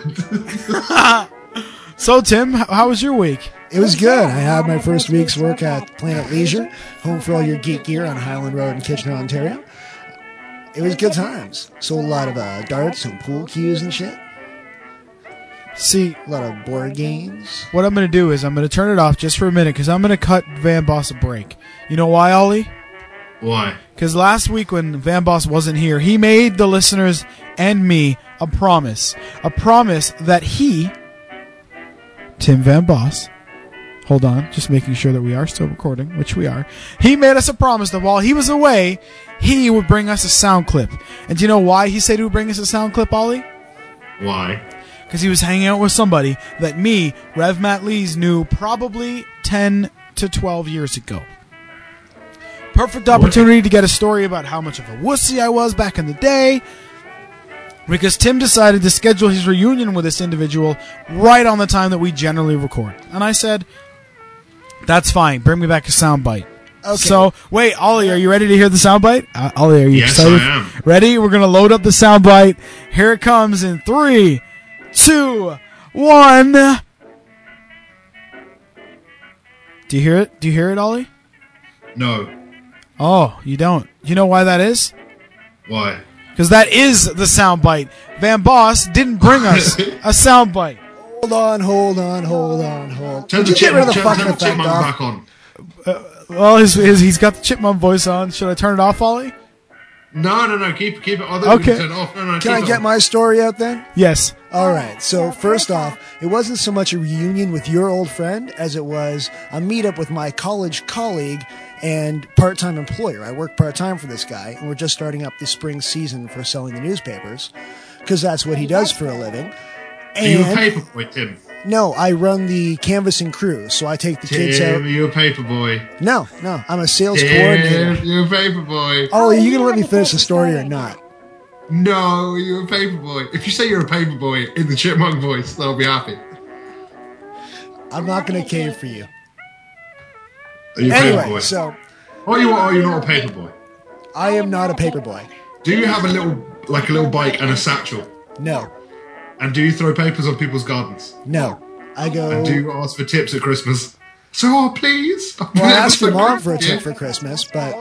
So, Tim, how was your week? It was good. I had my first week's work at Planet Leisure, home for all your geek gear on Highland Road in Kitchener, Ontario. It was good times. Sold a lot of darts and pool cues and shit. See, a lot of board games. What I'm going to do is I'm going to turn it off just for a minute because I'm going to cut Van Boss a break. You know why, Ollie? Why? Because last week when Van Boss wasn't here, he made the listeners and me a promise. A promise that he, Tim Van Boss, hold on, just making sure that we are still recording, which we are. He made us a promise that while he was away, he would bring us a sound clip. And do you know why he said he would bring us a sound clip, Ollie? Why? Because he was hanging out with somebody that me, Rev Matt Lees, knew probably 10 to 12 years ago. Perfect opportunity to get a story about how much of a wussy I was back in the day. Because Tim decided to schedule his reunion with this individual right on the time that we generally record. And I said, that's fine. Bring me back a soundbite. Okay. So, wait, Ollie, are you ready to hear the soundbite? Ollie, are you excited? Yes, I am. Ready? We're going to load up the soundbite. Here it comes in 3, 2, 1. Do you hear it? Do you hear it, Ollie? No. Oh, you don't. You know why that is? Why? Because that is the soundbite. Van Boss didn't bring us a soundbite. Hold on. Did you get rid of the fucking effect off? Back on. Well, he's got the chipmunk voice on. Should I turn it off, Ollie? No. Keep it. Okay. Turn it off. No, Can I get my story out then? Yes. All right. So first off, it wasn't so much a reunion with your old friend as it was a meetup with my college colleague and part-time employer. I work part-time for this guy, and we're just starting up the spring season for selling the newspapers because that's what he does for a living. Are you a paperboy, Tim? No, I run the canvassing crew, so I take the kids out. Are you a paperboy? No, I'm a sales coordinator. You're a paperboy. Oh, are you going to let me finish the story or not? No, you're a paperboy. If you say you're a paperboy in the chipmunk voice, then I'll be happy. I'm not going to cave for you. Are you a Anyway, paperboy? so... Are you not a paperboy? I am not a paperboy. Do you have a little bike and a satchel? No. And do you throw papers on people's gardens? No. I go... And do you ask for tips at Christmas? So, please. Well, I asked your mom for a tip for Christmas, but...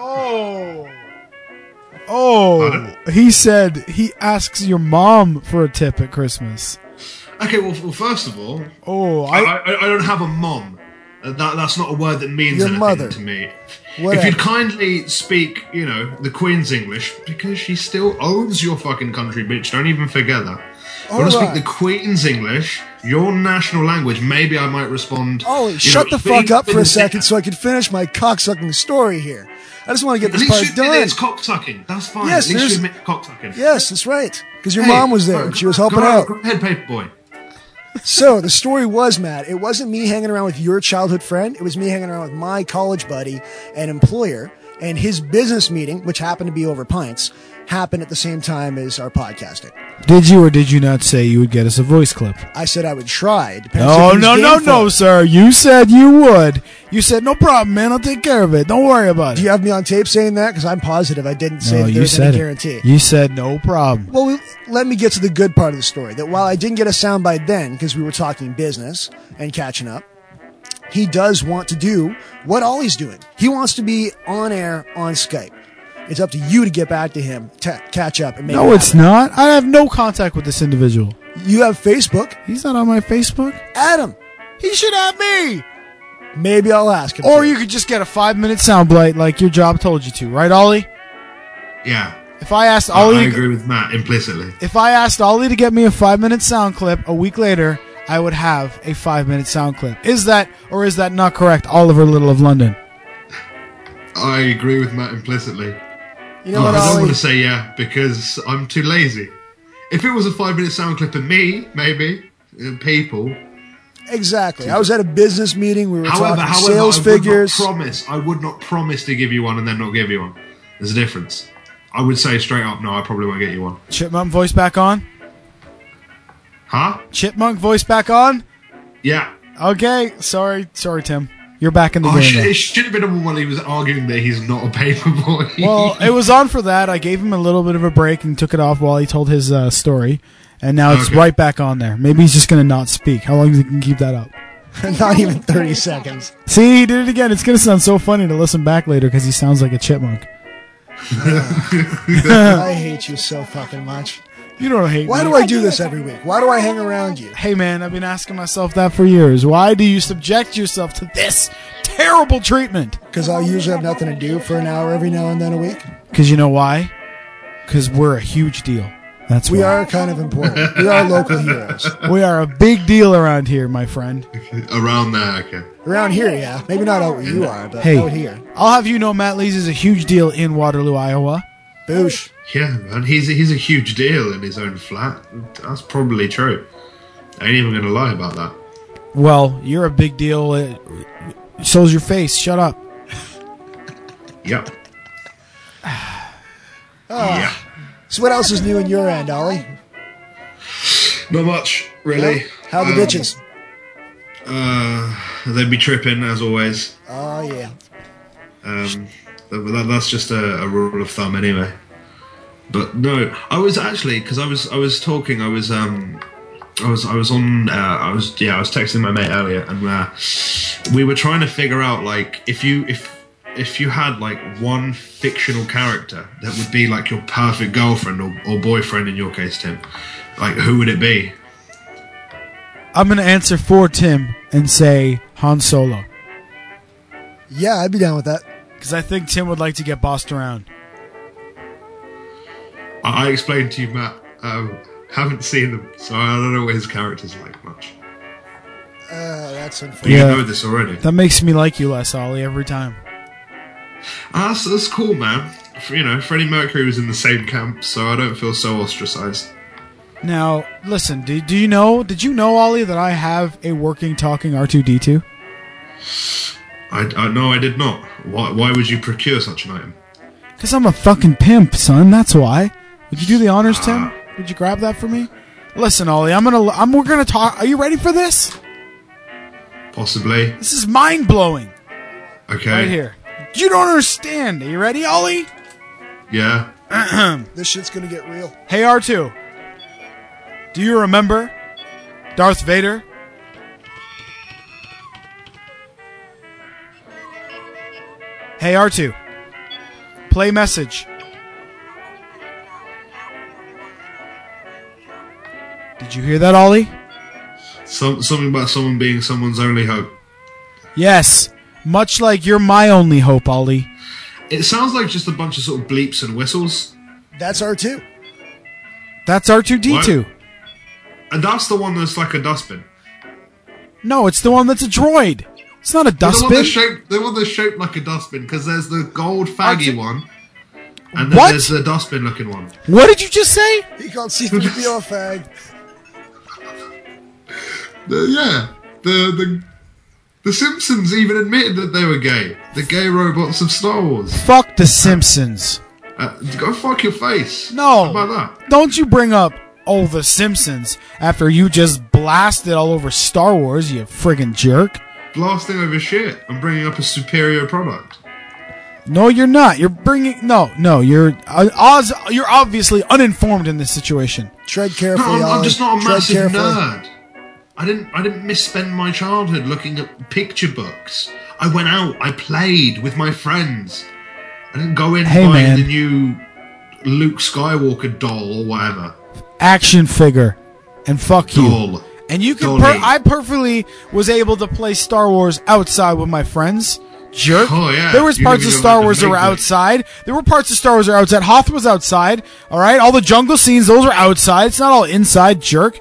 Oh, he said he asks your mom for a tip at Christmas. Okay, well first of all... Oh, I don't have a mom. That's not a word that means your anything mother. to me. Whatever. If you'd kindly speak, the Queen's English, because she still owns your fucking country, bitch. Don't even forget that. If you want to speak the Queen's English, your national language, maybe I might respond. Ollie, shut the fuck up for a second so I can finish my cocksucking story here. I just want to get this part done. It's cocksucking. That's fine. Yes, at least you admit cocksucking. Yes, that's right. Because your mom was there and she was helping out. Go ahead, paperboy. So, the story was, Matt, it wasn't me hanging around with your childhood friend. It was me hanging around with my college buddy and employer and his business meeting, which happened to be over pints. happen at the same time as our podcasting. Did you or did you not say you would get us a voice clip? I said I would try. It depends No, if he's no, game no, for no, it. sir. You said you would. You said, no problem, man. I'll take care of it. Don't worry about it. Do you have me on tape saying that? Because I'm positive I didn't say No, that you there's said any it. guarantee. You said no problem. Well, let me get to the good part of the story. That while I didn't get a soundbite then, because we were talking business and catching up, he does want to do what Ollie's doing. He wants to be on air on Skype. It's up to you to get back to him, catch up, and make it No, it's happen. not. I have no contact with this individual. You have Facebook. He's not on my Facebook. Adam. He should have me. Maybe I'll ask him. Or you could just get a 5-minute soundbite like your job told you to, right, Ollie? Yeah. If I asked I Ollie, agree with Matt implicitly. if I asked Ollie to get me a 5-minute sound clip a week later, I would have a 5-minute sound clip. Is that or is that not correct, Oliver Little of London? I agree with Matt implicitly. You know what, I don't Ollie? want to say yeah because I'm too lazy. If it was a 5-minute sound clip of me, maybe people. Exactly. I was at a business meeting. We were However, talking sales I figures. would not promise to give you one and then not give you one. There's a difference. I would say straight up, no, I probably won't get you one. Chipmunk voice back on? Huh? Chipmunk voice back on? Yeah. Okay. Sorry, Tim. You're back in the Oh, game. now. it should have been on while he was arguing that he's not a paper boy. Well, it was on for that. I gave him a little bit of a break and took it off while he told his story. And now it's Okay. right back on there. Maybe he's just going to not speak. How long he can keep that up? Not even 30 seconds. See, he did it again. It's going to sound so funny to listen back later because he sounds like a chipmunk. I hate you so fucking much. You don't hate Why me. do I do this every week? Why do I hang around you? Hey, man, I've been asking myself that for years. Why do you subject yourself to this terrible treatment? Because I usually have nothing to do for an hour every now and then a week. Because you know why? Because we're a huge deal. That's We why. are kind of important. We are local heroes. We are a big deal around here, my friend. Around there, okay. Around here, yeah. Maybe not out where you are, but Hey, out here. I'll have you know Matt Lees is a huge deal in Waterloo, Iowa. Boosh. Yeah, man, he's a huge deal in his own flat. That's probably true. I ain't even going to lie about that. Well, you're a big deal. So's your face. Shut up. Yep. Yeah. So what else is new in your end, Ollie? Not much, really. How the bitches? They'd be tripping, as always. Oh, yeah. That's just a rule of thumb anyway. But no, I was actually, because I was talking, I was texting my mate earlier, and we were trying to figure out, like, if you had like one fictional character that would be like your perfect girlfriend or boyfriend in your case, Tim, like who would it be? I'm going to answer for Tim and say Han Solo. Yeah, I'd be down with that. Because I think Tim would like to get bossed around. I explained to you, Matt. Haven't seen them, so I don't know what his character's like much. That's But unfortunate. you know this already. That makes me like you less, Ollie, every time. That's cool, man. You know, Freddie Mercury was in the same camp, so I don't feel so ostracized. Now, listen, did you know, Ollie, that I have a working, talking R2-D2? No, I did not. Why would you procure such an item? Because I'm a fucking pimp, son, that's why. Would you do the honors, Tim? Would you grab that for me? Listen, Ollie, we're gonna talk. Are you ready for this? Possibly. This is mind-blowing. Okay. Right here. You don't understand. Are you ready, Ollie? Yeah. This shit's gonna get real. Hey, R2. Do you remember Darth Vader? Hey, R2. Play message. Did you hear that, Ollie? Something about someone being someone's only hope. Yes. Much like you're my only hope, Ollie. It sounds like just a bunch of sort of bleeps and whistles. That's R2. That's R2-D2. What? And that's the one that's like a dustbin. No, it's the one that's a droid. It's not a dustbin. The one that's shaped like a dustbin, because there's the gold faggy one, and then What? there's the dustbin looking one. What did you just say? He called C-3PO a fag. The Simpsons even admitted that they were gay. The gay robots of Star Wars. Fuck the Simpsons. Go fuck your face. No. How about that? Don't you bring up The Simpsons after you just blasted all over Star Wars, you friggin' jerk. Blasting over shit. I'm bringing up a superior product. No, you're not. You're bringing... No, you're obviously uninformed in this situation. Tread carefully, No, I'm just not a Tread massive carefully. nerd. I didn't misspend my childhood looking at picture books. I went out. I played with my friends. I didn't go in buying man. the new Luke Skywalker doll or whatever. Action figure. And fuck you. Doll. And you can... Dolly. I perfectly was able to play Star Wars outside with my friends. Jerk. Oh, yeah. There was You parts live of in Star the Wars that were Matrix. outside. There were parts of Star Wars that were outside. Hoth was outside. All right? All the jungle scenes, those were outside. It's not all inside, jerk.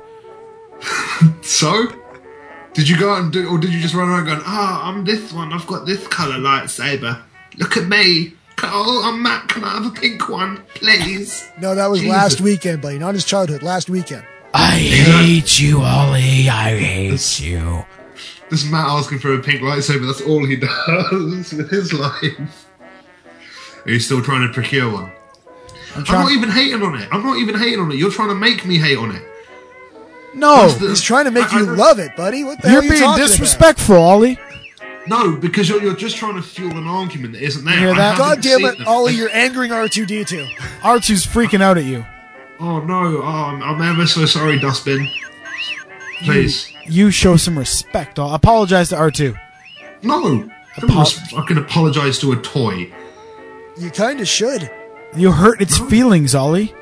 So? Did you go out and do, or did you just run around going, I'm this one, I've got this colour lightsaber. Look at me. Oh, I'm Matt, can I have a pink one, please? No, that was Jesus. last weekend, buddy. Not his childhood. Last weekend. I hate you, Ollie. I hate you. This is Matt asking for a pink lightsaber, that's all he does with his life. Are you still trying to procure one? I'm not even hating on it. You're trying to make me hate on it. No. He's trying to make you love it, buddy. What the hell You're are you being talking disrespectful, Ollie. No, because you're just trying to fuel an argument that isn't there. You hear that? God damn it, Ollie, you're angering R2-D2. R2's freaking out at you. Oh no, I'm ever so sorry, Dustbin. Please. You show some respect. I'll apologize to R2. No. I can apologise to a toy. You kind of should. You hurt its feelings, Ollie.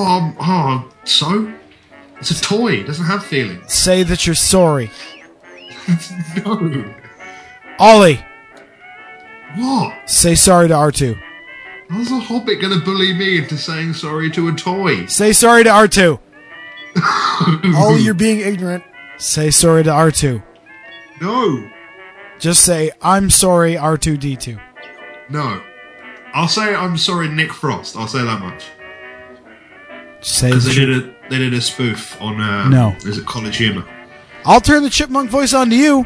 So? It's a toy. It doesn't have feelings. Say that you're sorry. No. Ollie. What? Say sorry to R2. How's a hobbit going to bully me into saying sorry to a toy? Say sorry to R2. Ollie, you're being ignorant. Say sorry to R2. No. Just say, I'm sorry, R2-D2. No. I'll say I'm sorry, Nick Frost. I'll say that much. Say Because that they did a spoof on, No. Is it College Humor? I'll turn the chipmunk voice on to you.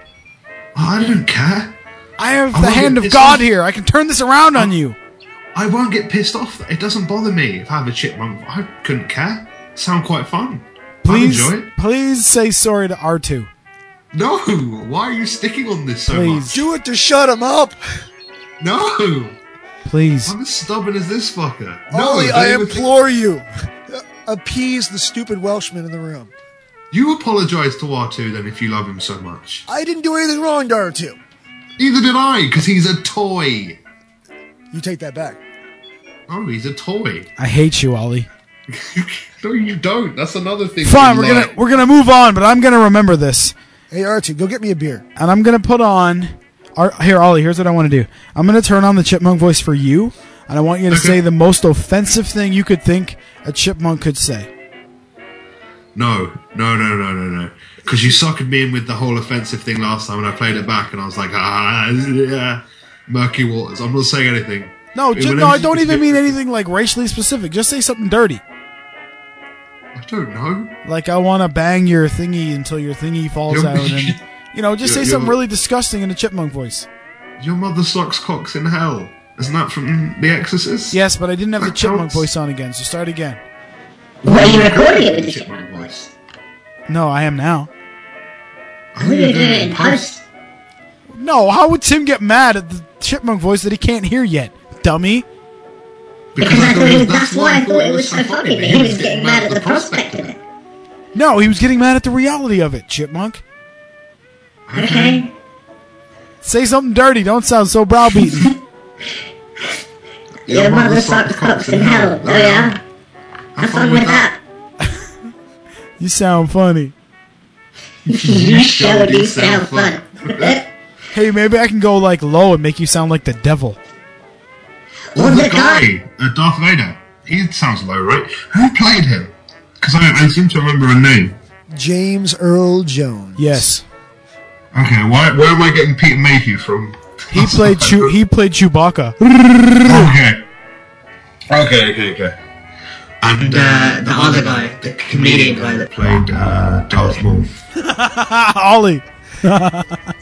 I don't care. I have I the won't hand get of pissed God off. here. I can turn this around on you. I won't get pissed off. It doesn't bother me if I have a chipmunk. I couldn't care. Sound quite fun. Please, I enjoy it. please say sorry to R2. No. Why are you sticking on this so Please. much? Do it to shut him up. No. Please. I'm as stubborn as this fucker. No, Ollie, don't I even implore you. Appease the stupid Welshman in the room. You apologise to R2 then if you love him so much. I didn't do anything wrong to R2. Neither did I, because he's a toy. You take that back. Oh, he's a toy. I hate you, Ollie. No, you don't. That's another thing. Fine, you like. we're gonna move on, but I'm gonna remember this. Hey, R2, go get me a beer. And I'm gonna put on here, Ollie, here's what I want to do. I'm gonna turn on the chipmunk voice for you, and I want you to say the most offensive thing you could think a chipmunk could say. No. Because you suckered me in with the whole offensive thing last time, and I played it back, and I was like, yeah, murky waters. I'm not saying anything. No, Whenever I you don't get- even mean anything like racially specific. Just say something dirty. I don't know. Like, I want to bang your thingy until your thingy falls You're- out, and just say you're- something really disgusting in a chipmunk voice. Your mother sucks cocks in hell. Isn't that from The Exorcist? Yes, but I didn't have the That chipmunk counts. voice on again, so start again. Were you recording it with the chipmunk voice? No, I am now. Were you doing it in post? No, how would Tim get mad at the chipmunk voice that he can't hear yet, dummy? Because that's why I thought it was so funny that he was getting mad at the prospect of it. No, he was getting mad at the reality of it, chipmunk. Okay. Say something dirty, don't sound so browbeaten. Your mother sucked cocks in hell. Oh yeah? Have fun with that. You sound funny. You sure do sound fun. Hey, maybe I can go like low and make you sound like the devil. Or the guy, Darth Vader. He sounds low, right? Who played him? Because I seem to remember a name. James Earl Jones. Yes. Okay, where am I getting Peter Mayhew from? He played Chewbacca. Okay. And the other guy, the comedian guy that played Darth Maul. Ollie.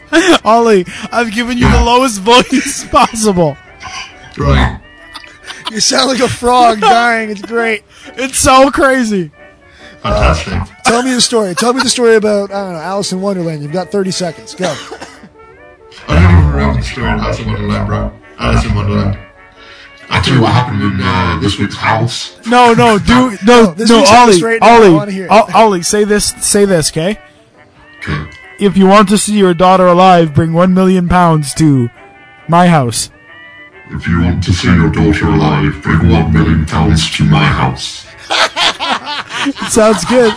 Ollie, I've given you the lowest voice possible. Right. You sound like a frog dying. It's great. It's so crazy. Fantastic. Tell me the story. Tell me the story about, I don't know, Alice in Wonderland. You've got 30 seconds. Go. I don't remember the story of Alice in Wonderland, bro. Alice in Wonderland. I'll tell you what happened in this week's house. No, this week's house right now. I wanna hear it. Ollie, say this, okay? Okay. If you want to see your daughter alive, bring £1 million to my house. If you want to see your daughter alive, bring £1 million to my house. Sounds good.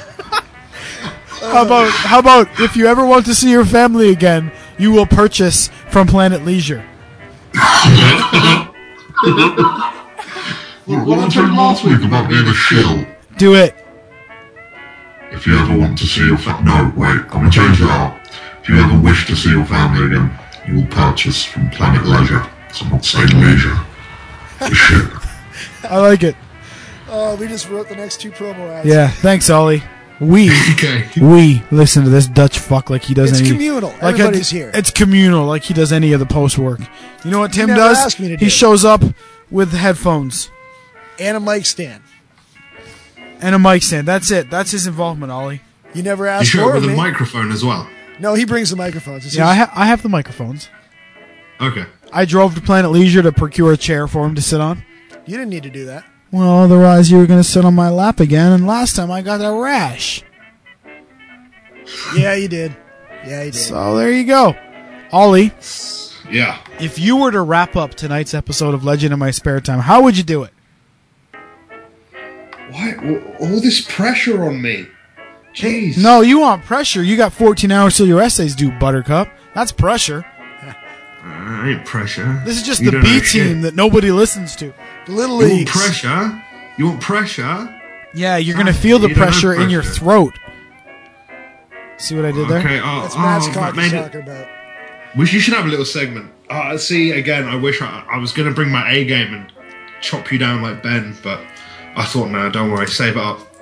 How about if you ever want to see your family again, you will purchase from Planet Leisure. What I told you last week about being a shill. Do it. If you ever want to see your no, wait, I'm going to change that up. If you ever wish to see your family again, you will purchase from Planet Leisure. So I'm not saying leisure. Shit. I like it. Oh, we just wrote the next 2 promo ads. Yeah, thanks, Ollie. We listen to this Dutch fuck like he does It's any. communal. Like Everybody's here. It's communal, like he does any of the post work. You know what Tim never does? asked me to do He it. shows up with headphones And a mic stand. and a mic stand. That's it. That's his involvement, Ollie. You never You asked show for up with me. a microphone as well. No, he brings the microphones. It's Yeah, his- I have the microphones. Okay. I drove to Planet Leisure to procure a chair for him to sit on. You didn't need to do that. Well, otherwise you were going to sit on my lap again, and last time I got a rash. Yeah, you did. Yeah, you did. So there you go. Ollie, Yeah. if you were to wrap up tonight's episode of Legend in My Spare Time, how would you do it? Why all this pressure on me? Jeez. No, you want pressure. You got 14 hours till your essay's due, Buttercup. That's pressure. Ain't pressure. This is just You the don't know B team shit. that nobody listens to. The Little You want Leagues. pressure? You want pressure? Yeah, you're going to feel the You don't know pressure in your pressure. throat. See what I did there? Okay. That's Matt's cock he's maybe- talking about. Wish you should have a little segment. See, again, I wish I was going to bring my A game and chop you down like Ben, but I thought, no, don't worry, save it up.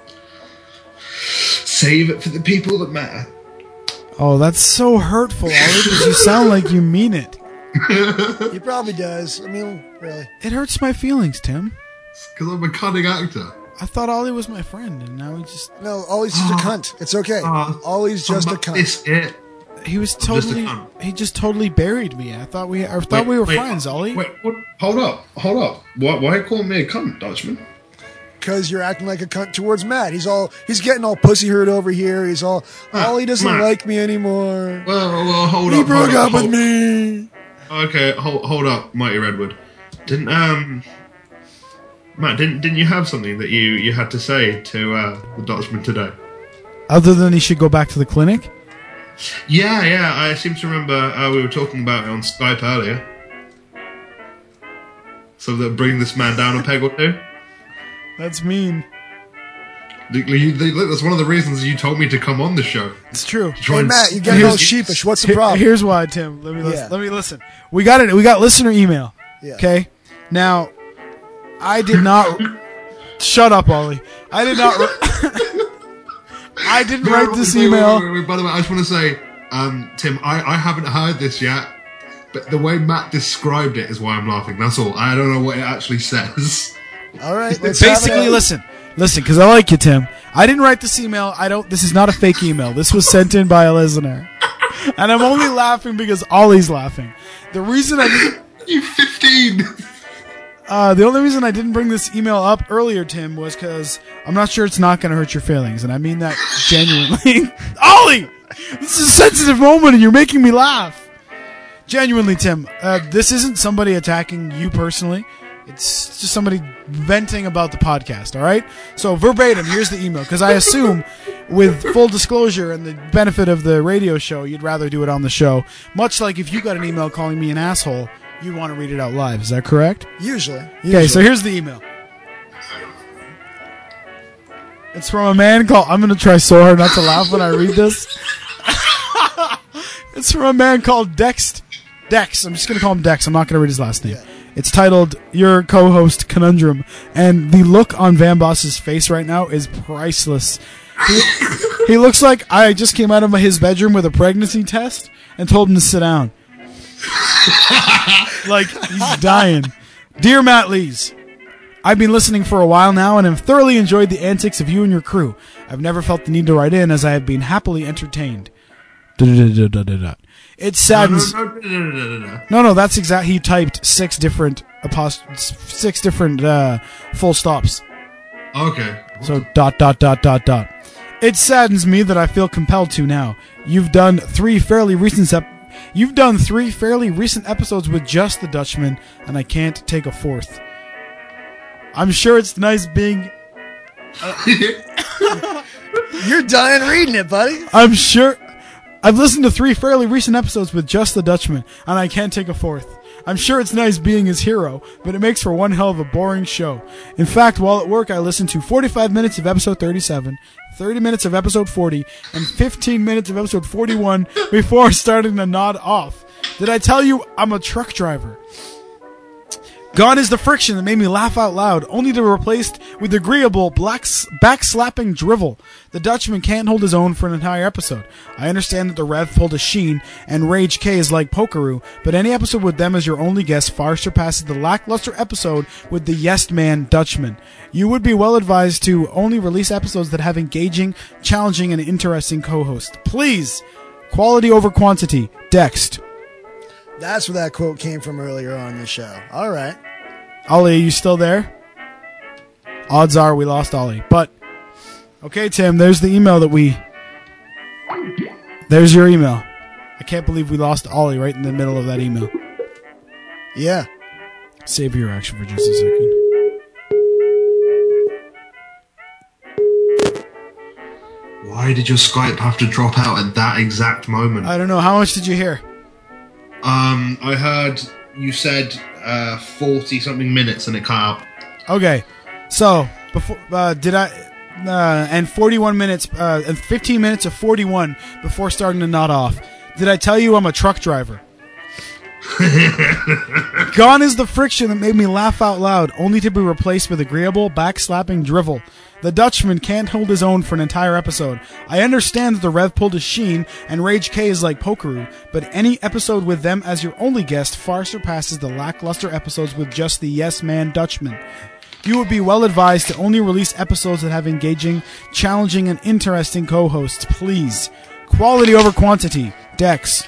Save it for the people that matter. Oh, that's so hurtful, Ollie, because you sound like you mean it. He probably does. I mean, really. It hurts my feelings, Tim. Because I'm a cunning actor. I thought Ollie was my friend, and now he just... No, Ollie's just a cunt. It's okay. Ollie's just a cunt. It's it. He was just a totally... cunt. He just totally buried me. I thought we were friends, Ollie. Wait, what? Hold up. Why are you calling me a cunt, Dutchman? Because you're acting like a cunt towards Matt. He's getting all pussy hurt over here. He's all, Ollie doesn't Matt. like me anymore. Well, hold He up. broke hold up with me. Okay, hold up, Mighty Redwood. Matt, didn't you have something that you had to say to the Dutchman today? Other than he should go back to the clinic? Yeah, I seem to remember we were talking about it on Skype earlier. So that bring this man down a peg or two. That's mean. That's one of the reasons you told me to come on the show. It's true. Hey, Matt, you're getting all sheepish. What's the problem? Here's why, Tim. Let me listen. We got listener email. Yeah. Okay? Now, I did not... Shut up, Ollie. I did not... I didn't write this email. Wait, by the way, I just want to say, Tim, I haven't heard this yet, but the way Matt described it is why I'm laughing. That's all. I don't know what it actually says. All right, let's Basically, have it. listen, because I like you, Tim. I didn't write this email. This is not a fake email. This was sent in by a listener. And I'm only laughing because Ollie's laughing. The reason I didn't... You 15! The only reason I didn't bring this email up earlier, Tim, was because I'm not sure it's not going to hurt your feelings, and I mean that genuinely. Ollie! This is a sensitive moment, and you're making me laugh. Genuinely, Tim, this isn't somebody attacking you personally. It's just somebody venting about the podcast, all right? So verbatim, here's the email, because I assume, with full disclosure and the benefit of the radio show, you'd rather do it on the show. Much like if you got an email calling me an asshole, you'd want to read it out live. Is that correct? Usually. Okay, so here's the email. It's from a man called... I'm going to try so hard not to laugh when I read this. It's from a man called Dex. I'm just going to call him Dex. I'm not going to read his last name. Yeah. It's titled, Your Co-Host Conundrum. And the look on Van Boss's face right now is priceless. He looks like I just came out of his bedroom with a pregnancy test and told him to sit down. Like, he's dying. Dear Matt Lees, I've been listening for a while now and have thoroughly enjoyed the antics of you and your crew. I've never felt the need to write in as I have been happily entertained. It saddens. No, that's exact. He typed 6 different full stops. Okay. So ... It saddens me that I feel compelled to now. You've done 3 fairly recent episodes with just the Dutchman, and I can't take a 4th. I'm sure it's nice being... You're dying reading it, buddy. I'm sure... I've listened to 3 fairly recent episodes with just the Dutchman, and I can't take a 4th. I'm sure it's nice being his hero, but it makes for one hell of a boring show. In fact, while at work, I listened to 45 minutes of episode 37, 30 minutes of episode 40, and 15 minutes of episode 41 before starting to nod off. Did I tell you I'm a truck driver? Gone is the friction that made me laugh out loud, only to be replaced with agreeable back-slapping drivel. The Dutchman can't hold his own for an entire episode. I understand that the Rev pulled a Sheen, and Rage K is like Pokeroo, but any episode with them as your only guest far surpasses the lackluster episode with the Yes Man Dutchman. You would be well advised to only release episodes that have engaging, challenging, and interesting co-hosts. Please! Quality over quantity. Dext. That's where that quote came from earlier on in the show. All right. Ollie, are you still there? Odds are we lost Ollie. But, okay, Tim, there's the email that we... There's your email. I can't believe we lost Ollie right in the middle of that email. Yeah. Save your reaction for just a second. Why did your Skype have to drop out at that exact moment? I don't know. How much did you hear? I heard you said 40-something minutes and it cut out. Okay. So, before and 41 minutes, and 15 minutes of 41 before starting to nod off. Did I tell you I'm a truck driver? Gone is the friction that made me laugh out loud, only to be replaced with agreeable, back-slapping drivel. The Dutchman can't hold his own for an entire episode. I understand that the Rev pulled a Sheen, and Rage K is like Pokeroo, but any episode with them as your only guest far surpasses the lackluster episodes with just the Yes Man Dutchman. You would be well advised to only release episodes that have engaging, challenging, and interesting co-hosts, please. Quality over quantity. Dex.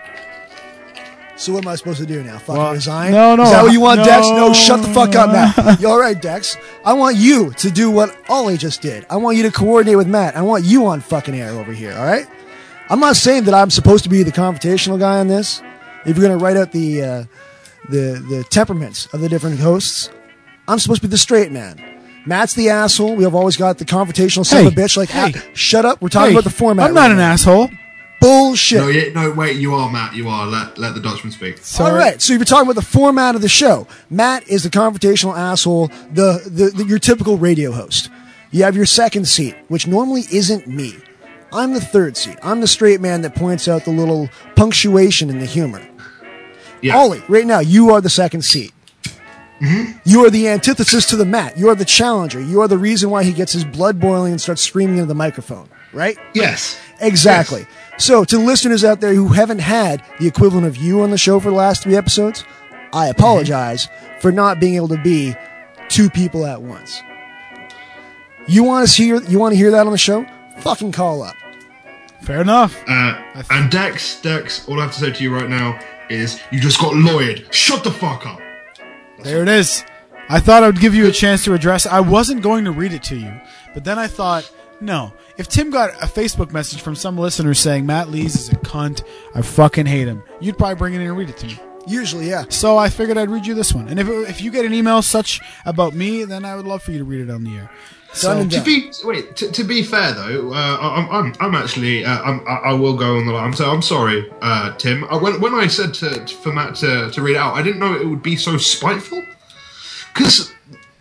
So what am I supposed to do now? Fucking resign? No. Is that what you want, Dex? No, shut the fuck up, Matt. All right, Dex. I want you to do what Ollie just did. I want you to coordinate with Matt. I want you on fucking air over here, all right? I'm not saying that I'm supposed to be the confrontational guy on this. If you're going to write out the temperaments of the different hosts, I'm supposed to be the straight man. Matt's the asshole. We have always got the confrontational son of a bitch. Like, shut up. We're talking about the format. I'm not an asshole. Bullshit. No, wait, you are, Matt. You are. Let the Dutchman speak. All right, so if you're talking about the format of the show, Matt is the confrontational asshole, the your typical radio host. You have your second seat, which normally isn't me. I'm the third seat. I'm the straight man that points out the little punctuation in the humor. Yeah. Ollie, right now, you are the second seat. Mm-hmm. You are the antithesis to the Matt. You are the challenger. You are the reason why he gets his blood boiling and starts screaming into the microphone, right? Yes. Exactly. Yes. So, to listeners out there who haven't had the equivalent of you on the show for the last 3 episodes, I apologize for not being able to be 2 people at once. You want to hear that on the show? Fucking call up. Fair enough. And Dex, all I have to say to you right now is you just got lawyered. Shut the fuck up. There it is. I thought I would give you a chance to address. I wasn't going to read it to you, but then I thought, no. If Tim got a Facebook message from some listener saying Matt Lees is a cunt, I fucking hate him, you'd probably bring it in and read it to me. Usually, yeah. So I figured I'd read you this one. And if you get an email such about me, then I would love for you to read it on the air. So to be fair though, I'm actually I will go on the line. So I'm sorry, Tim. When I said for Matt to read it out, I didn't know it would be so spiteful. Because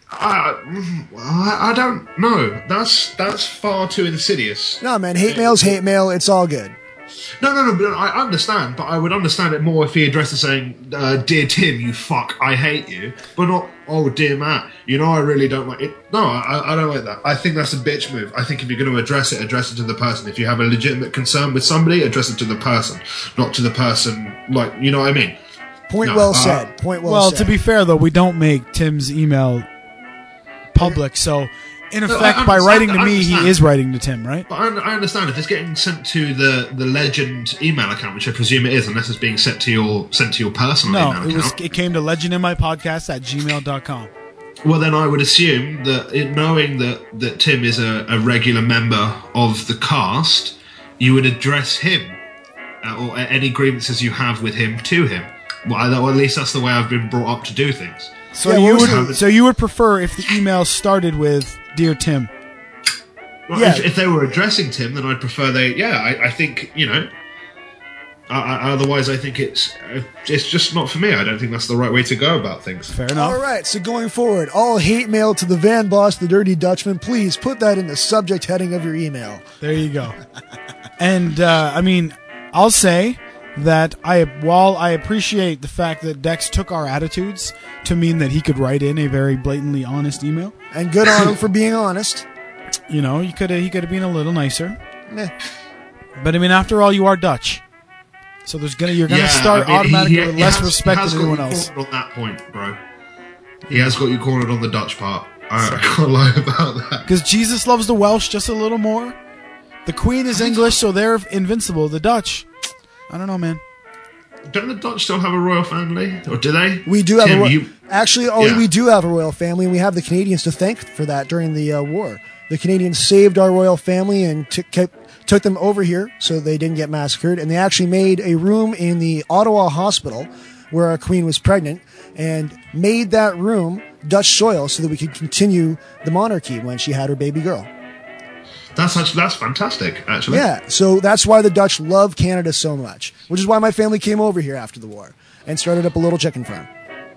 I don't know. That's far too insidious. No, man. Hate mail's hate mail. It's all good. No, but I understand. But I would understand it more if he addressed it saying, "Dear Tim, you fuck, I hate you," but not, "Oh, dear Matt, you know I really don't like it." No, I don't like that. I think that's a bitch move. I think if you're going to address it to the person. If you have a legitimate concern with somebody, address it to the person, not to the person. Like, you know what I mean? Point well said. Well, to be fair though, we don't make Tim's email public. So, in No, effect, I by understand- writing to I me, he understand. is writing to Tim, right? But I understand if it's getting sent to the Legend email account, which I presume it is, unless it's being sent to your personal No, email account. it came to legendinmypodcast@gmail.com. Well, then I would assume that knowing that Tim is a regular member of the cast, you would address him or any grievances you have with him to him. Well, at least that's the way I've been brought up to do things. So you would prefer if the email started with "Dear Tim." Well, if they were addressing Tim, then I'd prefer I think, otherwise I think it's just not for me. I don't think that's the right way to go about things. Fair All right, so going forward, all hate mail to the Van Boss, the Dirty Dutchman, please put that in the subject heading of your email. There you go. And, I'll say that while I appreciate the fact that Dex took our attitudes to mean that he could write in a very blatantly honest email. And good on him for being honest. He could have been a little nicer. Meh. But, after all, you are Dutch. So you're going to start automatically with less respect than anyone else. On that point, bro. He has got you cornered on the Dutch part. I can't lie about that. Because Jesus loves the Welsh just a little more. The Queen is English, so they're invincible. The Dutch, I don't know, man. Don't the Dutch still have a royal family? Or do they? We do have we do have a royal family, and we have the Canadians to thank for that during the war. The Canadians saved our royal family and took them over here so they didn't get massacred, and they actually made a room in the Ottawa hospital where our queen was pregnant and made that room Dutch soil so that we could continue the monarchy when she had her baby girl. That's fantastic, actually. Yeah, so that's why the Dutch love Canada so much, which is why my family came over here after the war and started up a little chicken farm.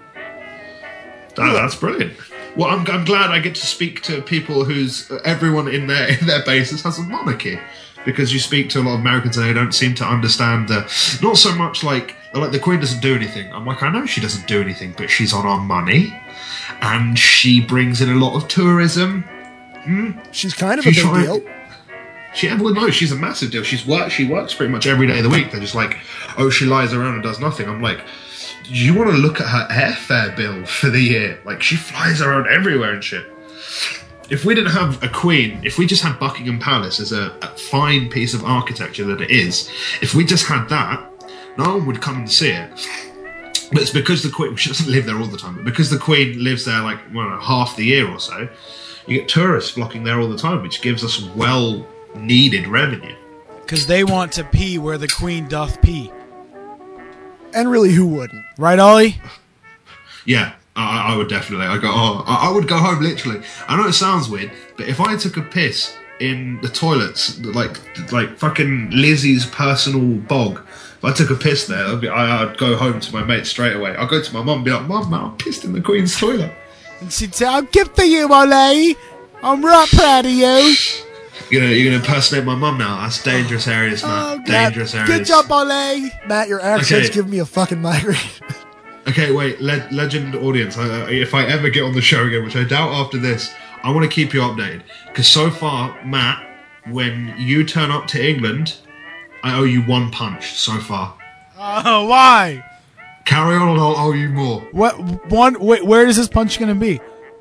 That's brilliant. Well, I'm glad I get to speak to people whose everyone in their bases has a monarchy, because you speak to a lot of Americans and they don't seem to understand not so much like the Queen doesn't do anything. I'm like, I know she doesn't do anything, but she's on our money and she brings in a lot of tourism. She's kind of a big deal. She's a massive deal. She works pretty much every day of the week. They're just like, she lies around and does nothing. I'm like, do you want to look at her airfare bill for the year? Like, she flies around everywhere and shit. If we didn't have a queen, if we just had Buckingham Palace as a fine piece of architecture that it is, if we just had that, no one would come and see it. But it's because the Queen, she doesn't live there all the time, but because the Queen lives there half the year or so, you get tourists flocking there all the time, which gives us well-needed revenue. Because they want to pee where the Queen doth pee. And really, who wouldn't? Right, Ollie? Yeah, I would definitely. I would go home, literally. I know it sounds weird, but if I took a piss in the toilets, like fucking Lizzie's personal bog, if I took a piss there, I'd go home to my mate straight away. I'd go to my mum and be like, Mum, I pissed in the Queen's toilet. And she'd say, I'm good for you, Ollie. I'm right proud of you. You're gonna impersonate my mum now. That's dangerous areas, man. Dangerous areas. Good job, Ollie. Matt, your accent's giving me a fucking migraine. Okay, wait, legend audience. If I ever get on the show again, which I doubt after this, I want to keep you updated. Because so far, Matt, when you turn up to England, I owe you one punch so far. Oh, why? Carry on, and I'll owe you more. Wait, where is this punch going to be?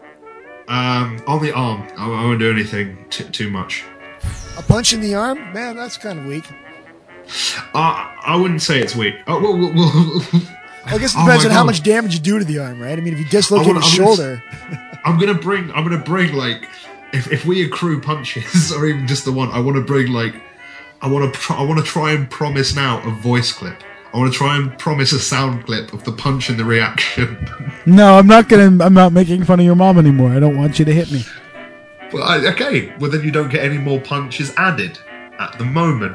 On the arm. I won't do anything too much. A punch in the arm? Man, that's kind of weak. I wouldn't say it's weak. I guess it depends on how much damage you do to the arm, right? I mean, if you dislocate his shoulder. I'm gonna bring like, if we accrue punches or even just the one, I want to bring like, I want to try and promise now a voice clip. I want to try and promise a sound clip of the punch and the reaction. No, I'm not making fun of your mom anymore. I don't want you to hit me. Well, okay. Well, then you don't get any more punches added at the moment.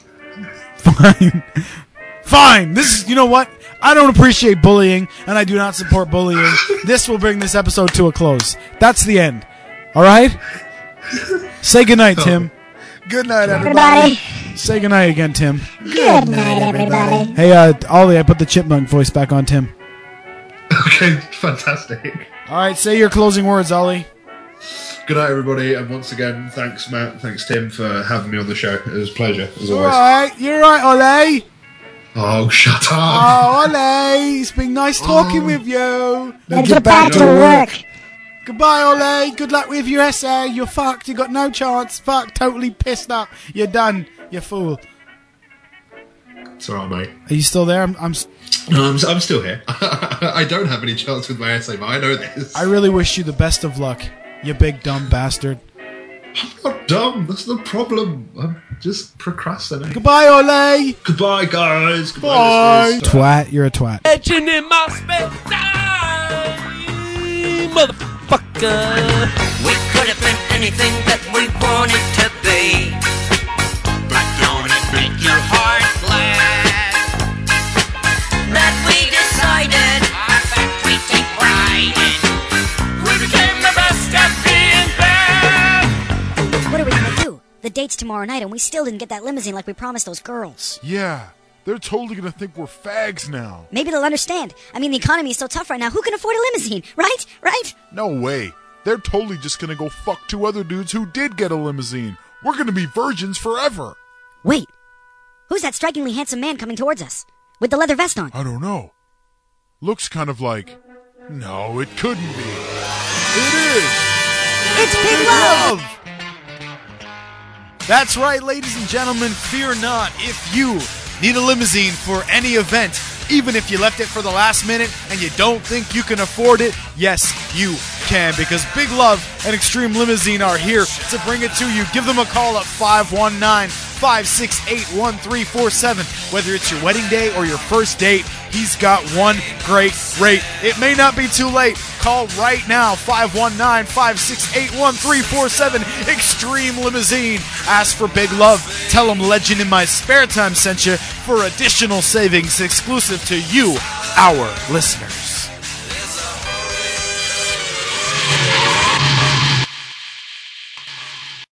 Fine. This is, you know what? I don't appreciate bullying, and I do not support bullying. This will bring this episode to a close. That's the end. All right? Say goodnight, Tim. Good night, everybody. Say goodnight again, Tim. Good night, everybody. Hey, Ollie, I put the chipmunk voice back on Tim. Okay, fantastic. All right, say your closing words, Ollie. Good night, everybody, and once again, thanks, Matt, thanks, Tim, for having me on the show. It was a pleasure, as always. You're right, Ollie. Oh, shut up. Oh, Ollie, it's been nice talking with you. Now get back to work. Goodbye, Ole. Good luck with your essay. You're fucked. You got no chance. Fuck. Totally pissed up. You're done. You fool. It's alright, mate. Are you still there? I'm still here. I don't have any chance with my essay, but I know this. I really wish you the best of luck, you big dumb bastard. I'm not dumb. That's the problem. I'm just procrastinating. Goodbye, Ole. Goodbye, guys. Bye. Listeners. Twat. You're a twat. Legend in my spare time, motherfucker. We could have been anything that we wanted to be. But don't it make your heart glad that we decided we take pride in? We became the best at being bad. What are we gonna do? The date's tomorrow night and we still didn't get that limousine like we promised those girls. Yeah, they're totally gonna think we're fags now. Maybe they'll understand. I mean, the economy is so tough right now. Who can afford a limousine? Right? Right? No way. They're totally just gonna go fuck two other dudes who did get a limousine. We're gonna be virgins forever. Wait. Who's that strikingly handsome man coming towards us? With the leather vest on? I don't know. Looks kind of like... No, it couldn't be. It is! It's Big Love! That's right, ladies and gentlemen. Fear not. If you need a limousine for any event, even if you left it for the last minute and you don't think you can afford it, yes, you can, because Big Love and Extreme Limousine are here to bring it to you. Give them a call at 519-568-1347. Whether it's your wedding day or your first date, he's got one great rate. It may not be too late. Call right now, 519-568-1347. Extreme Limousine. Ask for Big Love. Tell them Legend in My Spare Time sent you for additional savings exclusive to you, our listeners.